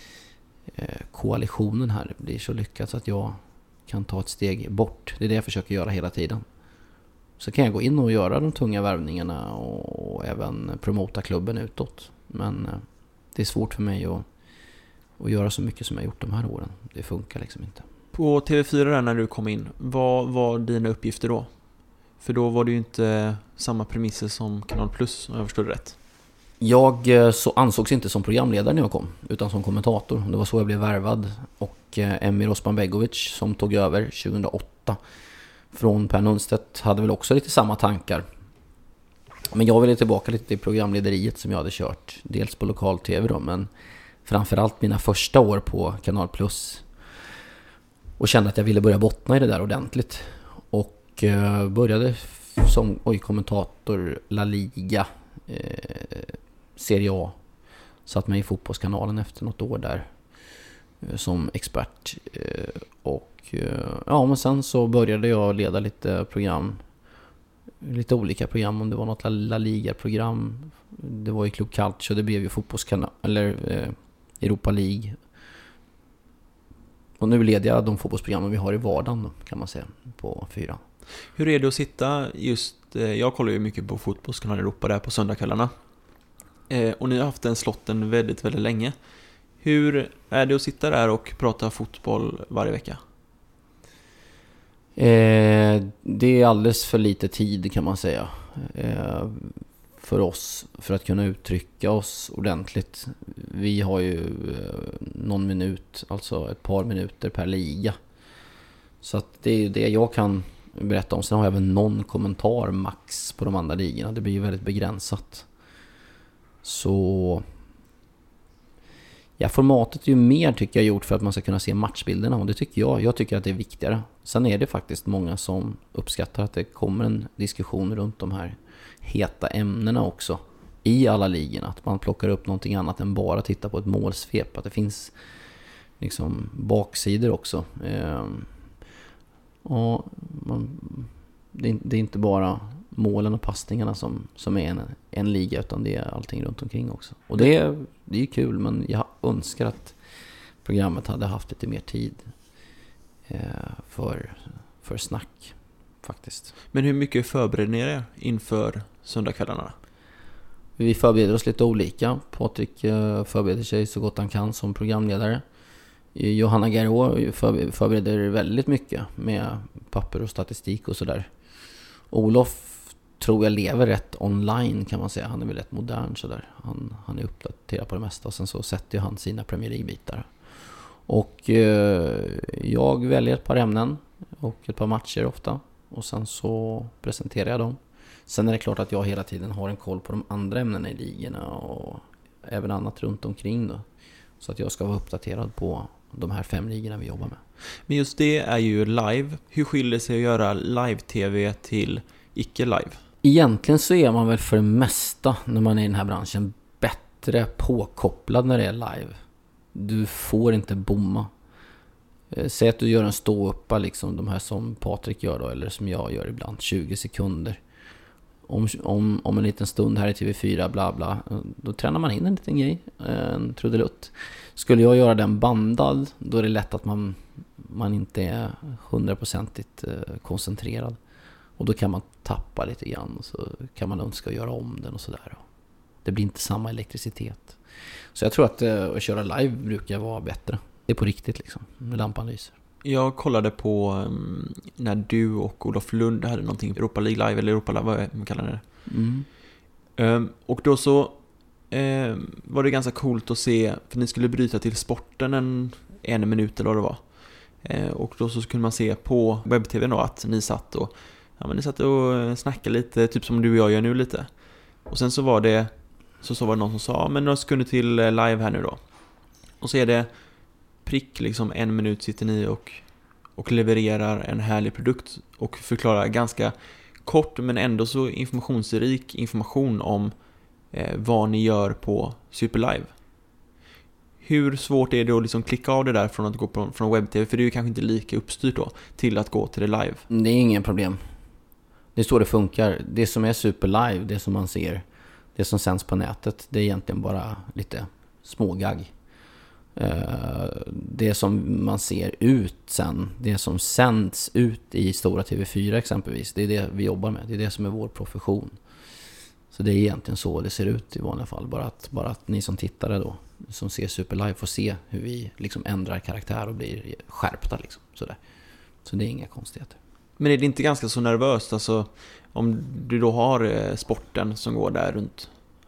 koalitionen här blir så lyckad så att jag kan ta ett steg bort. Det är det jag försöker göra hela tiden. Så kan jag gå in och göra de tunga värvningarna och även promota klubben utåt. Men det är svårt för mig att, att göra så mycket som jag gjort de här åren. Det funkar liksom inte. På T V fyra där när du kom in, vad var dina uppgifter då? För då var det ju inte samma premisser som Kanal Plus, om jag förstår det rätt. Jag eh, så ansågs inte som programledare när jag kom, utan som kommentator. Det var så jag blev värvad. Och eh, Emir Osmanbegovic som tog över tjugohundraåtta från Per Nunstedt hade väl också lite samma tankar. Men jag ville tillbaka lite till programlederiet som jag hade kört. Dels på lokal-tv då, men framförallt mina första år på Kanal Plus. Och kände att jag ville börja bottna i det där ordentligt. Och eh, började som oj, kommentator La Liga, eh, Serie A. Satt mig i Fotbollskanalen efter något år där eh, som expert. Eh, och eh, ja, men sen så började jag leda lite program. Lite olika program, om det var något La Liga-program. Det var ju Club Calcio, det blev ju Fotbollskanal, eller eh, Europa League. Och nu leder jag de fotbollsprogrammen vi har i vardagen då, kan man säga, på fyra. Hur är det att sitta just, jag kollar ju mycket på Fotbollskanal Europa där på söndagskvällarna. Eh, och ni har haft den slotten väldigt, väldigt länge. Hur är det att sitta där och prata fotboll varje vecka? Eh, det är alldeles för lite tid, kan man säga, eh, för oss för att kunna uttrycka oss ordentligt. Vi har ju eh, någon minut, alltså ett par minuter per liga. Så att det är ju det jag kan berätta om. Sen har jag även någon kommentar max på de andra ligorna. Det blir ju väldigt begränsat. Så ja, formatet är ju mer, tycker jag, gjort för att man ska kunna se matchbilderna, och det tycker jag. Jag tycker att det är viktigare. Sen är det faktiskt många som uppskattar att det kommer en diskussion runt de här heta ämnena också i alla ligorna. Att man plockar upp någonting annat än bara titta på ett målsvep. Att det finns liksom baksidor också. Ehm, och man, det, är, det är inte bara målen och passningarna som, som är en, en liga, utan det är allting runt omkring också. Och det är, det är ju kul, men jag önskar att programmet hade haft lite mer tid eh, för, för snack faktiskt. Men hur mycket förbereder ni er inför söndagskvällarna? Vi förbereder oss lite olika. Patrik eh, förbereder sig så gott han kan som programledare. Johanna Garå förbereder väldigt mycket med papper och statistik och sådär. Olof tror jag lever rätt online, kan man säga. Han är väl rätt modern sådär. Han, han är uppdaterad på det mesta, och sen så sätter han sina Premier League-bitar. Och eh, jag väljer ett par ämnen och ett par matcher ofta, och sen så presenterar jag dem. Sen är det klart att jag hela tiden har en koll på de andra ämnena i ligorna och även annat runt omkring då. Så att jag ska vara uppdaterad på de här fem ligorna vi jobbar med. Men just det är ju live. Hur skiljer sig att göra live-tv till icke-live? Egentligen så är man väl för det mesta, när man är i den här branschen, bättre påkopplad när det är live. Du får inte bomma. Säg att du gör en stå-uppa, liksom de här som Patrik gör då, eller som jag gör ibland, tjugo sekunder. Om, om, om en liten stund här i T V fyra, bla bla, då tränar man in en liten grej, en trudelutt. Skulle jag göra den bandad, då är det lätt att man, man inte är hundraprocentigt koncentrerad. Och då kan man tappa lite grann, och så kan man önska att göra om den och sådär. Det blir inte samma elektricitet. Så jag tror att att köra live brukar vara bättre. Det är på riktigt liksom, med lampanalyser. Jag kollade på um, när du och Olof Lund hade någonting, Europa League Live eller Europa Live, vad man kallar det. Mm. Um, och då så um, var det ganska coolt att se, för ni skulle bryta till sporten en, en minut eller vad det var. Uh, och då så kunde man se på webb-tv då att ni satt och ja, men ni satt och snackade lite, typ som du och jag gör nu lite. Och sen så var det så, så var det någon som sa, men några sekunder till live här nu då. Och så är det prick, liksom en minut sitter ni och, och levererar en härlig produkt och förklarar ganska kort men ändå så informationsrik information om eh, vad ni gör på Superlive. Hur svårt är det att liksom klicka av det där från att gå på, från webb-tv, för det är ju kanske inte lika uppstyrt då, till att gå till det live? Det är ingen problem. Det är så det funkar. Det som är Superlive, det som man ser, det som sänds på nätet, det är egentligen bara lite smågagg. Det som man ser ut sen, det som sänds ut i stora T V fyra exempelvis, det är det vi jobbar med. Det är det som är vår profession. Så det är egentligen så det ser ut i vanliga fall. Bara att, bara att ni som tittare då, som ser Superlive, får se hur vi liksom ändrar karaktär och blir skärpta liksom, sådär. Så det är inga konstigheter. Men är det inte ganska så nervöst, alltså om du då har sporten som går där runt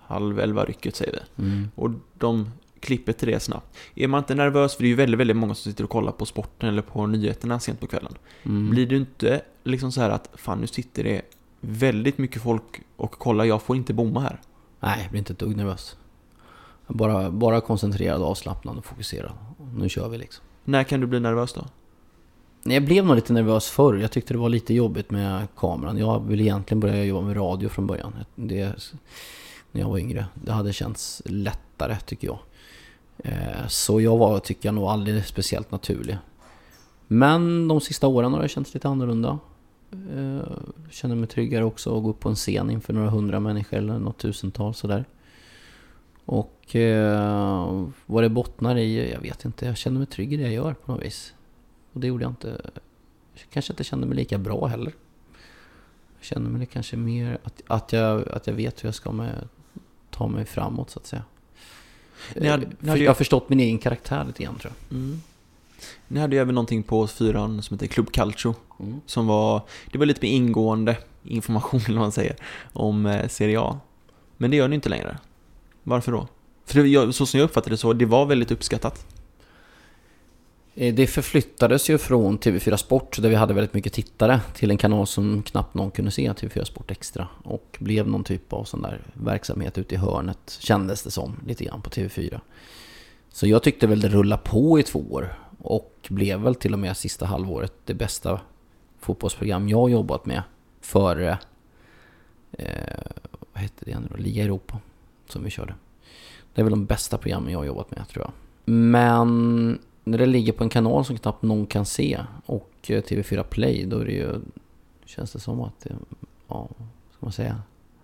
halv elva rycket säger vi. Mm. Och de klipper till det snabbt. Är man inte nervös, för det är ju väldigt, väldigt många som sitter och kollar på sporten eller på nyheterna sent på kvällen. Mm. Blir du inte liksom så här att fan, nu sitter det väldigt mycket folk och kollar, jag får inte bomma här? Nej, jag blir inte ett dugg nervös. Bara, bara koncentrerad, avslappnad och fokuserad. Nu kör vi liksom. När kan du bli nervös då? Jag blev nog lite nervös förr. Jag tyckte det var lite jobbigt med kameran. Jag ville egentligen börja jobba med radio från början. Det, när jag var yngre. Det hade känts lättare tycker jag. Så jag var, tycker jag, nog aldrig speciellt naturlig. Men de sista åren har det känts lite annorlunda. Jag känner mig tryggare också att gå upp på en scen inför några hundra människor eller något tusental sådär. Och eh, vad det bottnar i, jag vet inte. Jag känner mig trygg i det jag gör på något vis. Och det gjorde jag inte. Jag kanske inte kände mig lika bra heller. Jag känner mig kanske mer att, att, jag, att jag vet hur jag ska med, ta mig framåt så att säga. Ni hade, För jag har förstått min egen karaktär lite grann tror jag. Mm. Ni hade ju även någonting på fyran som heter Club Calcio. Mm. Som var, det var lite mer ingående information eller vad man säger om eh, Serie A. Men det gör ni inte längre. Varför då? För det, så som jag uppfattade det så, det var väldigt uppskattat. Det förflyttades ju från T V fyra Sport, där vi hade väldigt mycket tittare, till en kanal som knappt någon kunde se, T V fyra Sport Extra. Och blev någon typ av sån där verksamhet ute i hörnet, kändes det som, lite grann på T V fyra. Så jag tyckte väl det rulla på i två år. Och blev väl till och med sista halvåret det bästa fotbollsprogram jag jobbat med före eh, vad heter det nu då? Liga Europa som vi körde. Det är väl de bästa programmen jag har jobbat med tror jag. Men när det ligger på en kanal som knappt någon kan se och T V fyra Play, då är det ju, känns det som att det, ja, ska man säga,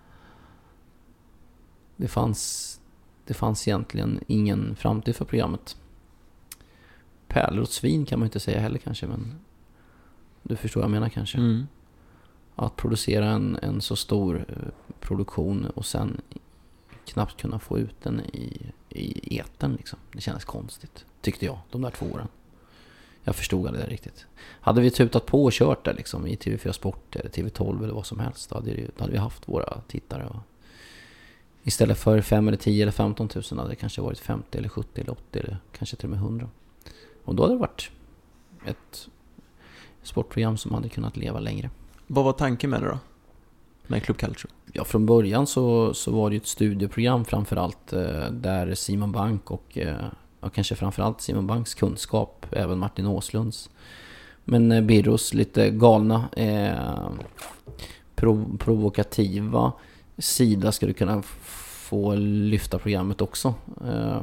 det fanns det fanns egentligen ingen framtid för programmet. Pärlor och svin kan man inte säga heller kanske, men du förstår vad jag menar kanske. Mm. Att producera en, en så stor produktion och sen knappt kunna få ut den i, i etern liksom. Det kändes konstigt, tyckte jag, de där två åren. Jag förstod det riktigt. Hade vi tutat på och kört där liksom, i T V fyra Sport eller T V tolv eller vad som helst, då hade, det, då hade vi haft våra tittare. Och istället för fem eller tio eller femton tusen hade det kanske varit femtio eller sjuttio eller åttio eller kanske till och med hundra. Och då hade det varit ett sportprogram som hade kunnat leva längre. Vad var tanken med det då? Med Club Calcio? Ja, från början så, så var det ju ett studieprogram framförallt eh, där Simon Bank och, eh, och kanske framförallt Simon Banks kunskap, även Martin Åslunds. Men eh, Birros lite galna, eh, prov, provokativa sida skulle kunna få lyfta programmet också. Eh,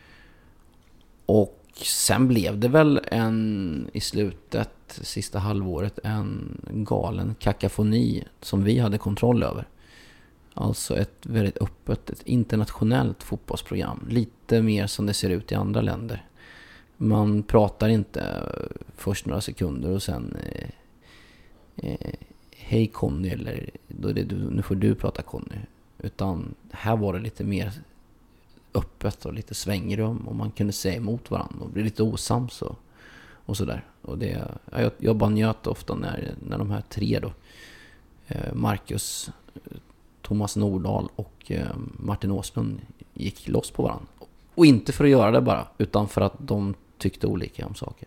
och sen blev det väl en i slutet, sista halvåret, en galen kakafoni som vi hade kontroll över. Alltså ett väldigt öppet, ett internationellt fotbollsprogram. Lite mer som det ser ut i andra länder. Man pratar inte först några sekunder och sen eh, eh, hej Conny, eller då är det du, nu får du prata Conny. Utan här var det lite mer öppet och lite svängrum och man kunde säga emot varandra och bli lite osams och, och sådär. Och det, jag, jag bara njöt ofta när, när de här tre då, eh, Marcus, Thomas Nordahl och eh, Martin Åslund gick loss på varandra. Och inte för att göra det bara, utan för att de tyckte olika om saker.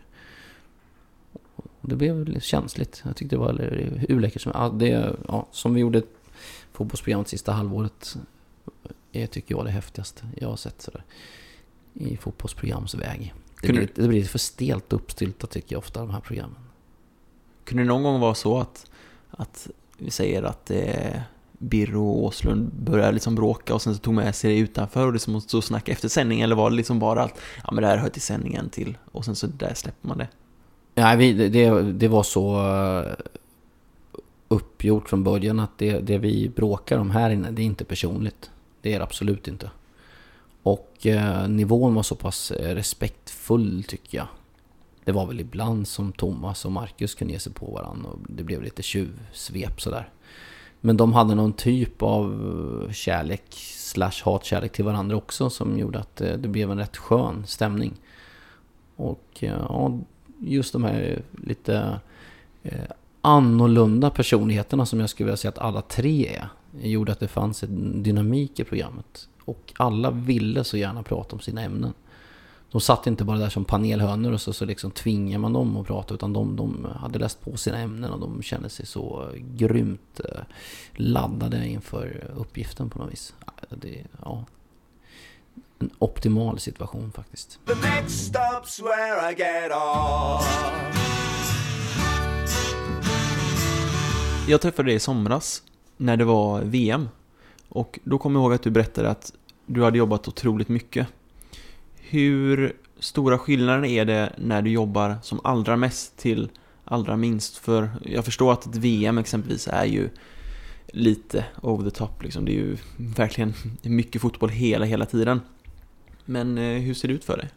Och det blev lite känsligt. Jag tyckte det var urläckert. Som, ja, det, ja, som vi gjorde fotbollsprogrammet sista halvåret, är, tycker jag, det häftigaste jag har sett sådär, i fotbollsprogramsväg. Det blir, det blir för stelt uppstiltat tycker jag ofta, de här programmen. Kunde det någon gång vara så att, att vi säger att eh, Birro och Åslund började liksom bråka och sen så tog med sig det utanför och liksom så snacka efter sändningen, eller var det liksom bara att ja, men det här hör till sändningen till och sen så där släpper man det? Nej, vi, det, det var så uppgjort från början att det, det vi bråkar om här inne, det är inte personligt. Det är det absolut inte. Och eh, nivån var så pass respektfull tycker jag. Det var väl ibland som Thomas och Marcus kunde ge sig på varandra och det blev lite tjuvsvep sådär. Men de hade någon typ av kärlek slash hatkärlek till varandra också som gjorde att eh, det blev en rätt skön stämning. Och ja, just de här lite eh, annorlunda personligheterna som jag skulle vilja säga att alla tre är. gjorde att det fanns en dynamik i programmet. Och alla ville så gärna prata om sina ämnen. De satt inte bara där som panelhönor och så, så liksom tvingar man dem att prata, utan de, de hade läst på sina ämnen och de kände sig så grymt eh, laddade inför uppgiften på något vis. Det, ja, en optimal situation faktiskt. The next stop's where I get off. Jag träffade dig i somras när det var V M. Och då kommer jag ihåg att du berättade att du hade jobbat otroligt mycket. Hur stora skillnader är det när du jobbar som allra mest till allra minst? För jag förstår att ett V M exempelvis är ju lite over the top. Liksom. Det är ju verkligen mycket fotboll hela, hela tiden. Men eh, hur ser det ut för dig?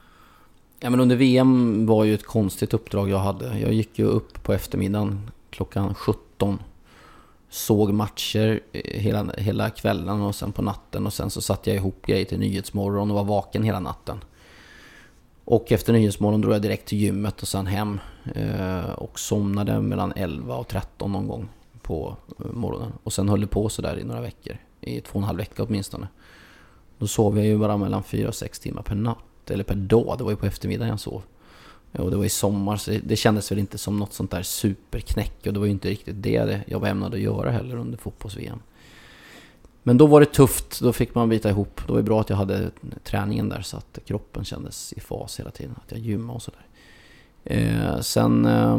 Ja, men under V M var ju ett konstigt uppdrag jag hade. Jag gick ju upp på eftermiddagen klockan sjutton. Såg matcher hela, hela kvällen och sen på natten. Och sen så satte jag ihop grejer till Nyhetsmorgon och var vaken hela natten. Och efter Nyhetsmorgon drog jag direkt till gymmet och sen hem. Eh, och somnade mellan elva och tretton någon gång på morgonen. Och sen höll det på så där i några veckor. I två och en halv vecka åtminstone. Då sov jag ju bara mellan fyra och sex timmar per natt. Eller per dag, det var ju på eftermiddagen jag sov. Och det var i sommar, så det kändes väl inte som något sånt där superknäck. Och det var ju inte riktigt det jag var ämnad att göra heller under fotbolls-V M. Men då var det tufft, då fick man bita ihop. Det var ju bra att jag hade träningen där så att kroppen kändes i fas hela tiden. Att jag gymmade och sådär. Eh, sen eh,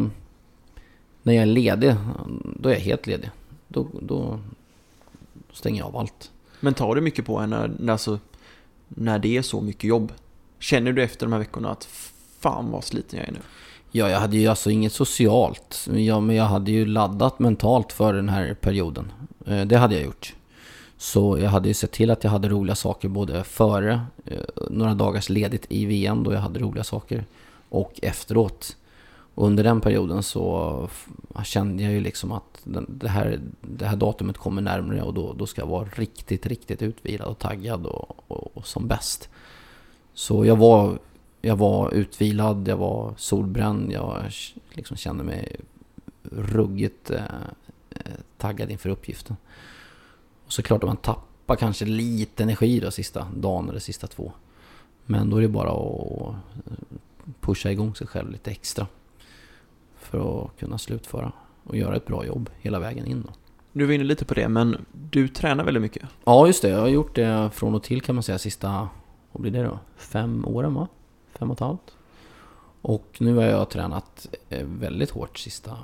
när jag är ledig, då är jag helt ledig. Då, då stänger jag av allt. Men tar du mycket på en när, alltså, när det är så mycket jobb? Känner du efter de här veckorna att fan vad sliten jag är nu? Ja, jag hade ju alltså inget socialt. Ja, men jag hade ju laddat mentalt för den här perioden. Eh, det hade jag gjort. Så jag hade ju sett till att jag hade roliga saker både före, eh, några dagars ledigt i V M då jag hade roliga saker, och efteråt. Och under den perioden så f- kände jag ju liksom att den, det, här, det här datumet kommer närmare och då, då ska jag vara riktigt, riktigt utvilad och taggad och, och, och som bäst. Så jag var, jag var utvilad, jag var solbränd, jag liksom kände mig ruggigt eh, taggad inför uppgiften. Och så klart att man tappar kanske lite energi då sista dagen eller sista två. Men då är det bara att pusha igång sig själv lite extra för att kunna slutföra och göra ett bra jobb hela vägen in då. Du var inne lite på det, men du tränar väldigt mycket. Ja, just det. Jag har gjort det från och till kan man säga sista, vad blir det då? Fem åren va? Fem och ett halvt. Och nu har jag tränat väldigt hårt sista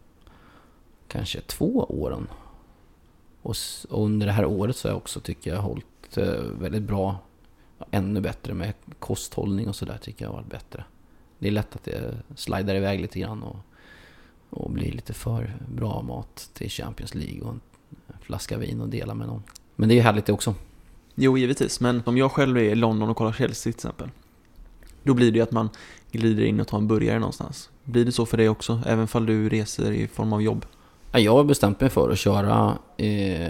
kanske två åren. Och under det här året så har jag också tycker jag hållit väldigt bra, ännu bättre med kosthållning och sådär tycker jag har varit bättre. Det är lätt att det slidar iväg lite grann och, och blir lite för bra mat till Champions League och en flaska vin och dela med någon. Men det är ju härligt det också. Jo, givetvis. Men om jag själv är i London och kollar Chelsea till exempel, då blir det ju att man glider in och tar en burgare någonstans. Blir det så för dig också, även fall du reser i form av jobb? Ja, jag har bestämt mig för att köra eh,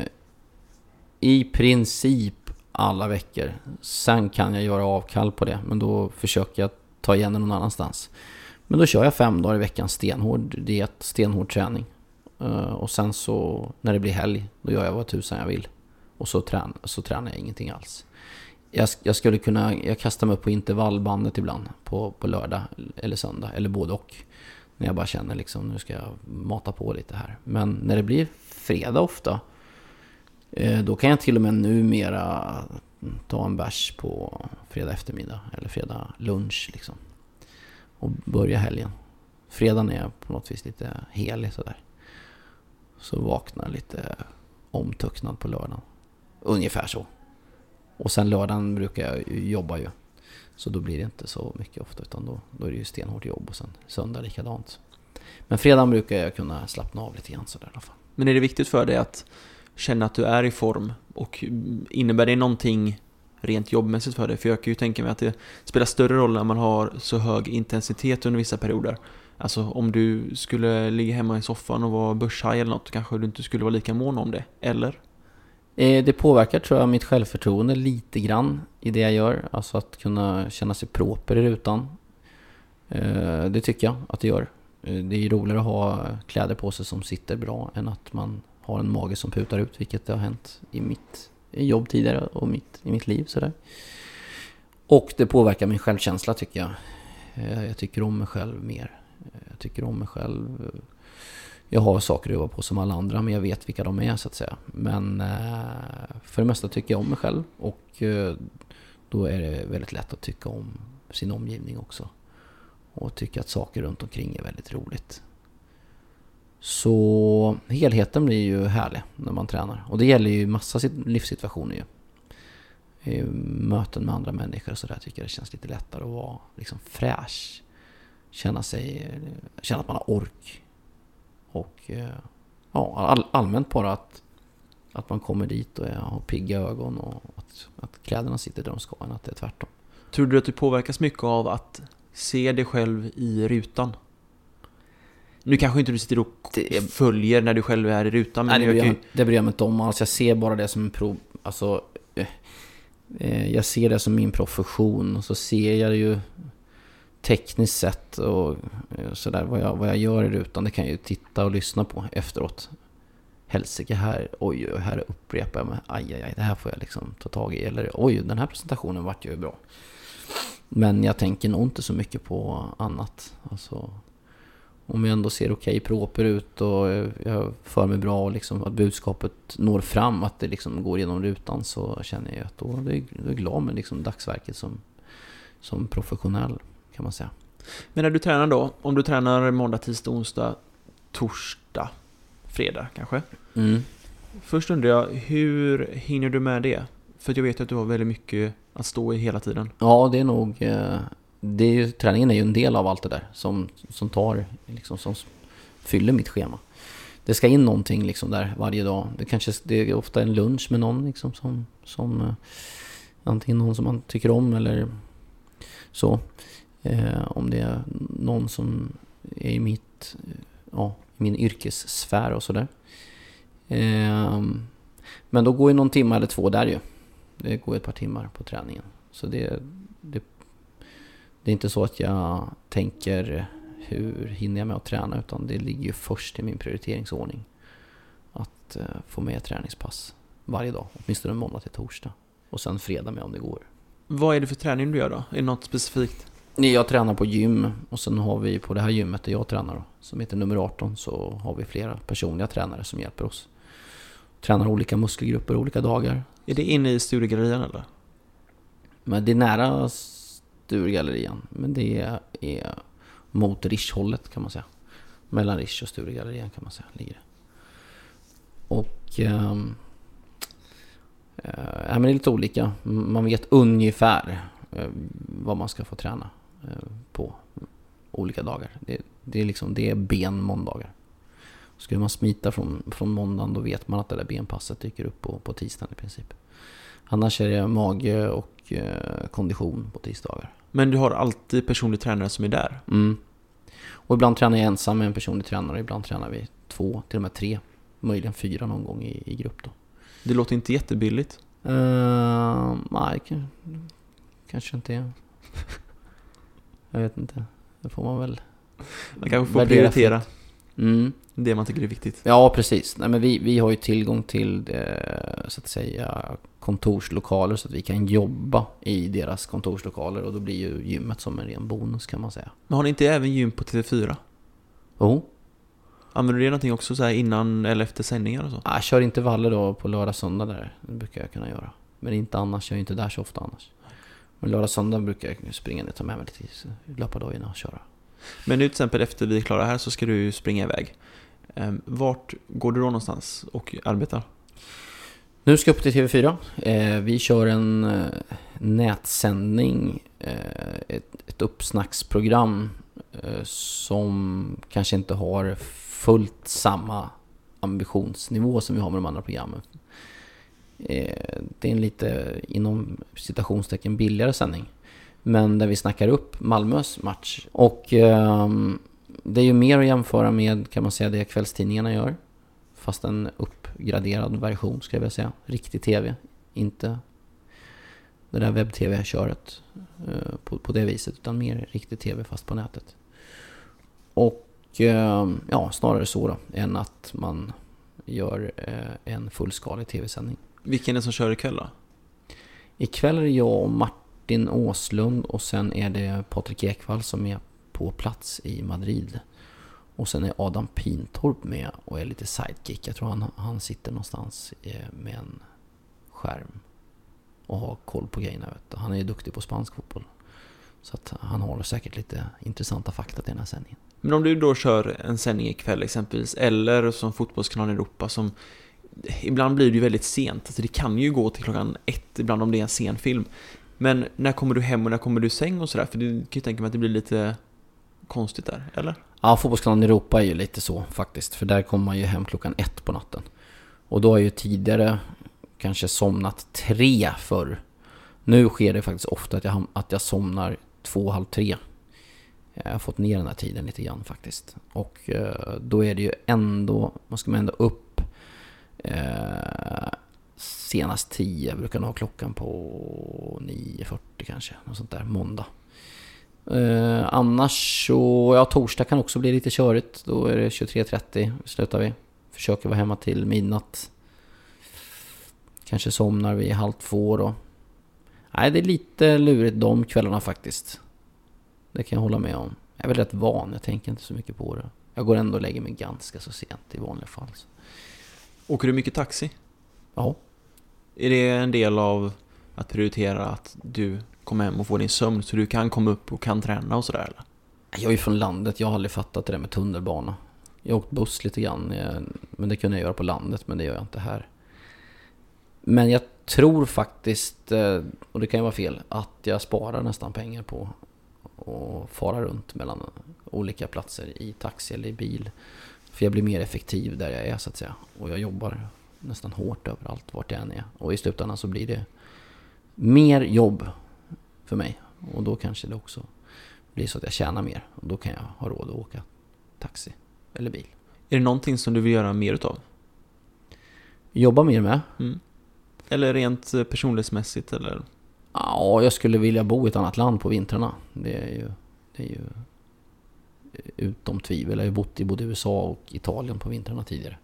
i princip alla veckor. Sen kan jag göra avkall på det, men då försöker jag ta igen det någon annanstans. Men då kör jag fem dagar i veckan stenhård diet, stenhård träning. Uh, och sen så när det blir helg, då gör jag vad tusan jag vill. Och så, trän- så tränar jag ingenting alls. Jag, jag skulle kunna, jag kastar mig upp på intervallbandet ibland på, på lördag eller söndag, eller både och. När jag bara känner liksom, nu ska jag mata på lite här. Men när det blir fredag ofta, eh, då kan jag till och med numera ta en bärs på fredag eftermiddag eller fredag lunch liksom. Och börja helgen. Fredagen är på något vis lite helig sådär. Så vaknar lite omtöcknad på lördagen. Ungefär så. Och sen lördagen brukar jag jobba ju. Så då blir det inte så mycket ofta, utan då, då är det ju stenhårt jobb och sen söndag likadant. Men fredagen brukar jag kunna slappna av lite grann sådär i alla fall. Men är det viktigt för dig att känna att du är i form, och innebär det någonting rent jobbmässigt för dig? För jag kan ju tänka mig att det spelar större roll när man har så hög intensitet under vissa perioder. Alltså om du skulle ligga hemma i soffan och vara börshaj eller något, kanske du inte skulle vara lika mån om det, eller? Det påverkar tror jag mitt självförtroende lite grann i det jag gör. Alltså att kunna känna sig proper i rutan. Det tycker jag att det gör. Det är roligare att ha kläder på sig som sitter bra än att man har en mage som putar ut, vilket det har hänt i mitt jobb tidigare och mitt, i mitt liv. Sådär. Och det påverkar min självkänsla tycker jag. Jag tycker om mig själv mer. Jag tycker om mig själv. Jag har saker att jobba på som alla andra, men jag vet vilka de är så att säga. Men för det mesta tycker jag om mig själv, och då är det väldigt lätt att tycka om sin omgivning också. Och tycka att saker runt omkring är väldigt roligt. Så helheten blir ju härlig när man tränar. Och det gäller ju massa livssituationer ju. I möten med andra människor så där tycker jag det känns lite lättare att vara liksom fräsch. Känna sig, känna att man har ork. Och ja, all, allmänt bara att, att man kommer dit och har pigga ögon och att, att kläderna sitter där de ska, än att det är tvärtom. Tror du att du påverkas mycket av att se dig själv i rutan? Nu kanske inte du sitter och det, följer när du själv är i rutan. Men nej, det, bryr jag, ju... det bryr jag mig inte om. Alltså jag ser bara det som en prov. Alltså, eh, jag ser det som min profession. Och så ser jag det ju tekniskt sett och sådär vad jag, vad jag gör i rutan. Det kan jag ju titta och lyssna på efteråt. Helsike här, oj, oj, här upprepar jag mig. Aj, aj, aj, det här får jag liksom ta tag i. Eller oj, den här presentationen vart ju bra. Men jag tänker nog inte så mycket på annat. Alltså, om jag ändå ser okej proper ut och jag för mig bra och liksom att budskapet når fram, att det liksom går genom rutan, så känner jag att då är jag glad med liksom dagsverket som, som professionell, kan man säga. Men när du tränar då, om du tränar måndag, tisdag, onsdag, torsdag, fredag kanske. Mm. Först undrar jag, hur hinner du med det? För jag vet att du har väldigt mycket att stå i hela tiden. Ja, det är nog... Det är ju, träningen är ju en del av allt det där som, som tar, liksom, som fyller mitt schema. Det ska in någonting liksom där varje dag. Det kanske det är ofta en lunch med någon liksom, som, som antingen någon som man tycker om eller så. Eh, om det är någon som är i mitt, ja, min yrkessfär och sådär. Eh, men då går ju någon timme eller två där ju. Det går ett par timmar på träningen. Så det, det, det är inte så att jag tänker hur hinner jag med att träna, utan det ligger ju först i min prioriteringsordning att uh, få med ett träningspass varje dag, åtminstone måndag till torsdag, och sen fredag med om det går. Vad är det för träning du gör då? Är det något specifikt? Jag tränar på gym, och sen har vi på det här gymmet där jag tränar då, som heter nummer arton, så har vi flera personliga tränare som hjälper oss. Tränar olika muskelgrupper olika dagar. Är det inne i Sturegallerian eller? Men det är nära Sturegallerian, men det är mot Rish-hållet kan man säga. Mellan Rish och Sturegallerian kan man säga ligger det. Och ähm, äh, men det är lite olika. Man vet ungefär äh, vad man ska få träna äh, på olika dagar. Det, det är liksom det är ben måndagar. Skulle man smita från, från måndagen, då vet man att det där benpasset dyker upp på, på tisdagen i princip. Annars är det mage och eh, kondition på tisdagar. Men du har alltid personlig tränare som är där? Mm. Och ibland tränar jag ensam med en personlig tränare. Ibland tränar vi två, till och med tre. Möjligen fyra någon gång i, i grupp då. Det låter inte jättebilligt. Uh, nej, k- kanske inte är. Jag vet inte. Det får man väl... Man kanske får prioritera mm. det man tycker är viktigt. Ja, precis. Nej, men vi, vi har ju tillgång till det, så att säga, kontorslokaler, så att vi kan jobba i deras kontorslokaler, och då blir ju gymmet som en ren bonus kan man säga. Men har ni inte även gym på T V fyra? Jo. Använder du det någonting också så här innan eller efter sändningar och så? Jag kör intervaller då på lördag söndag där. Det brukar jag kunna göra. Men inte annars, jag är inte där så ofta annars. Men lördag söndag brukar jag springa ner och ta med mig lite löpardagarna och köra. Men nu till exempel efter vi är klara här så ska du springa iväg. Vart går du då någonstans och arbetar? Nu ska jag upp till T V fyra. Eh, vi kör en eh, nätsändning, eh, ett, ett uppsnacksprogram eh, som kanske inte har fullt samma ambitionsnivå som vi har med de andra programmen. Eh, det är en lite inom citationstecken billigare sändning, men där vi snackar upp Malmös match. Och eh, det är ju mer att jämföra med, kan man säga, det kvällstidningarna gör. Fast en uppgraderad version, ska jag väl säga. Riktig tv, inte det där webb-tv-köret eh, på, på det viset, utan mer riktig tv fast på nätet. Och eh, ja, snarare så då, än att man gör eh, en fullskalig tv-sändning. Vilken är det som kör ikväll då? Ikväll är det jag och Martin Åslund och sen är det Patrik Ekvall som är på plats i Madrid. Och sen är Adam Pintorp med och är lite sidekick. Jag tror han, han sitter någonstans med en skärm och har koll på grejerna. Vet du. Han är ju duktig på spansk fotboll. Så att han har säkert lite intressanta fakta till den här sändningen. Men om du då kör en sändning ikväll exempelvis, eller som Fotbollskanalen Europa som ibland blir det ju väldigt sent. Alltså det kan ju gå till klockan ett ibland om det är en sen film. Men när kommer du hem och när kommer du i säng och sådär? För du kan ju tänka mig att det blir lite konstigt där, eller? Ja, Fotbollskanalen Europa är ju lite så faktiskt. För där kommer man ju hem klockan ett på natten. Och då har jag ju tidigare kanske somnat tre förr. Nu sker det faktiskt ofta att jag, att jag somnar två, halv tre. Jag har fått ner den här tiden lite grann faktiskt. Och eh, då är det ju ändå, man ska man ändå upp eh, senast tio. Jag brukar nog ha klockan på nio fyrtio kanske. Något sånt där, måndag. Eh, annars så, ja, torsdag kan också bli lite körigt. Då är det tjugotre trettio, slutar vi. Försöker vara hemma till midnatt. Kanske somnar vi halv två då. Nej, det är lite lurigt de kvällarna faktiskt. Det kan jag hålla med om. Jag är väl rätt van, jag tänker inte så mycket på det. Jag går ändå och lägger mig ganska så sent i vanliga fall. Åker du mycket taxi? Ja. Är det en del av att prioritera att du kommer hem och får din sömn så du kan komma upp och kan träna och sådär eller? Jag är ju från landet, jag har aldrig fattat det där med tunnelbana. Jag har åkt buss lite grann, men det kunde jag göra på landet, men det gör jag inte här. Men jag tror faktiskt, och det kan ju vara fel, att jag sparar nästan pengar på att fara runt mellan olika platser i taxi eller i bil. För jag blir mer effektiv där jag är så att säga. Och jag jobbar nästan hårt överallt vart jag än är. Och i slutändan så blir det mer jobb för mig. Och då kanske det också blir så att jag tjänar mer. Och då kan jag ha råd att åka taxi eller bil. Är det någonting som du vill göra mer utav? Jobba mer med? Mm. Eller rent personlighetsmässigt eller? Ja, jag skulle vilja bo i ett annat land på vintrarna. Det är ju, det är ju utom tvivel. Jag har ju bott i både U S A och Italien på vintrarna tidigare.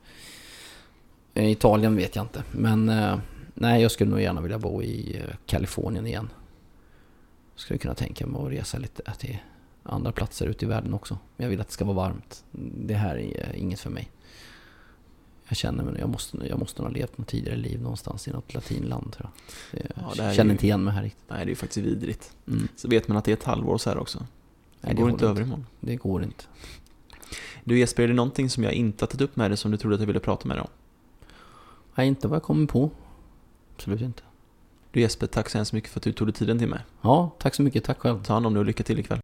Italien vet jag inte. Men nej, jag skulle nog gärna vilja bo i Kalifornien igen. Jag skulle kunna tänka mig att resa lite till andra platser ute i världen också. Men jag vill att det ska vara varmt. Det här är inget för mig. Jag känner mig, jag måste, jag måste ha levt något tidigare liv någonstans i något latinland tror jag. Jag ja, känner ju inte igen mig här riktigt. Nej, det är ju faktiskt vidrigt. Mm. Så vet man att det är ett halvår så här också. Det, nej, det går inte över imorgon. Det går inte. Du Jesper, är det någonting som jag inte har tagit upp med dig som du trodde att jag ville prata med dig om? Nej, inte vad jag kommer på. Absolut inte. Du Jesper, tack så hemskt mycket för att du tog dig tiden till mig. Ja, tack så mycket. Tack själv. Ta hand om dig och lycka till ikväll.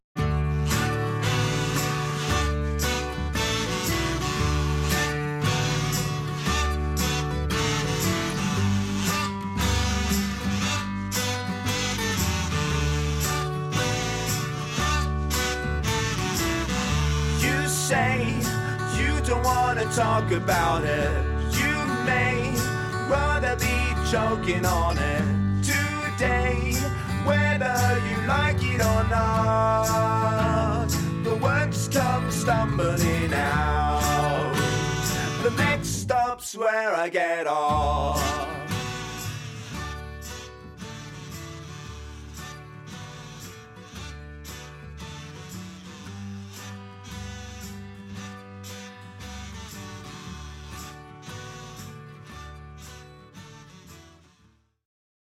Talk about it. You may rather be choking on it today, whether you like it or not. The words come stumbling out. The next stop's where I get off.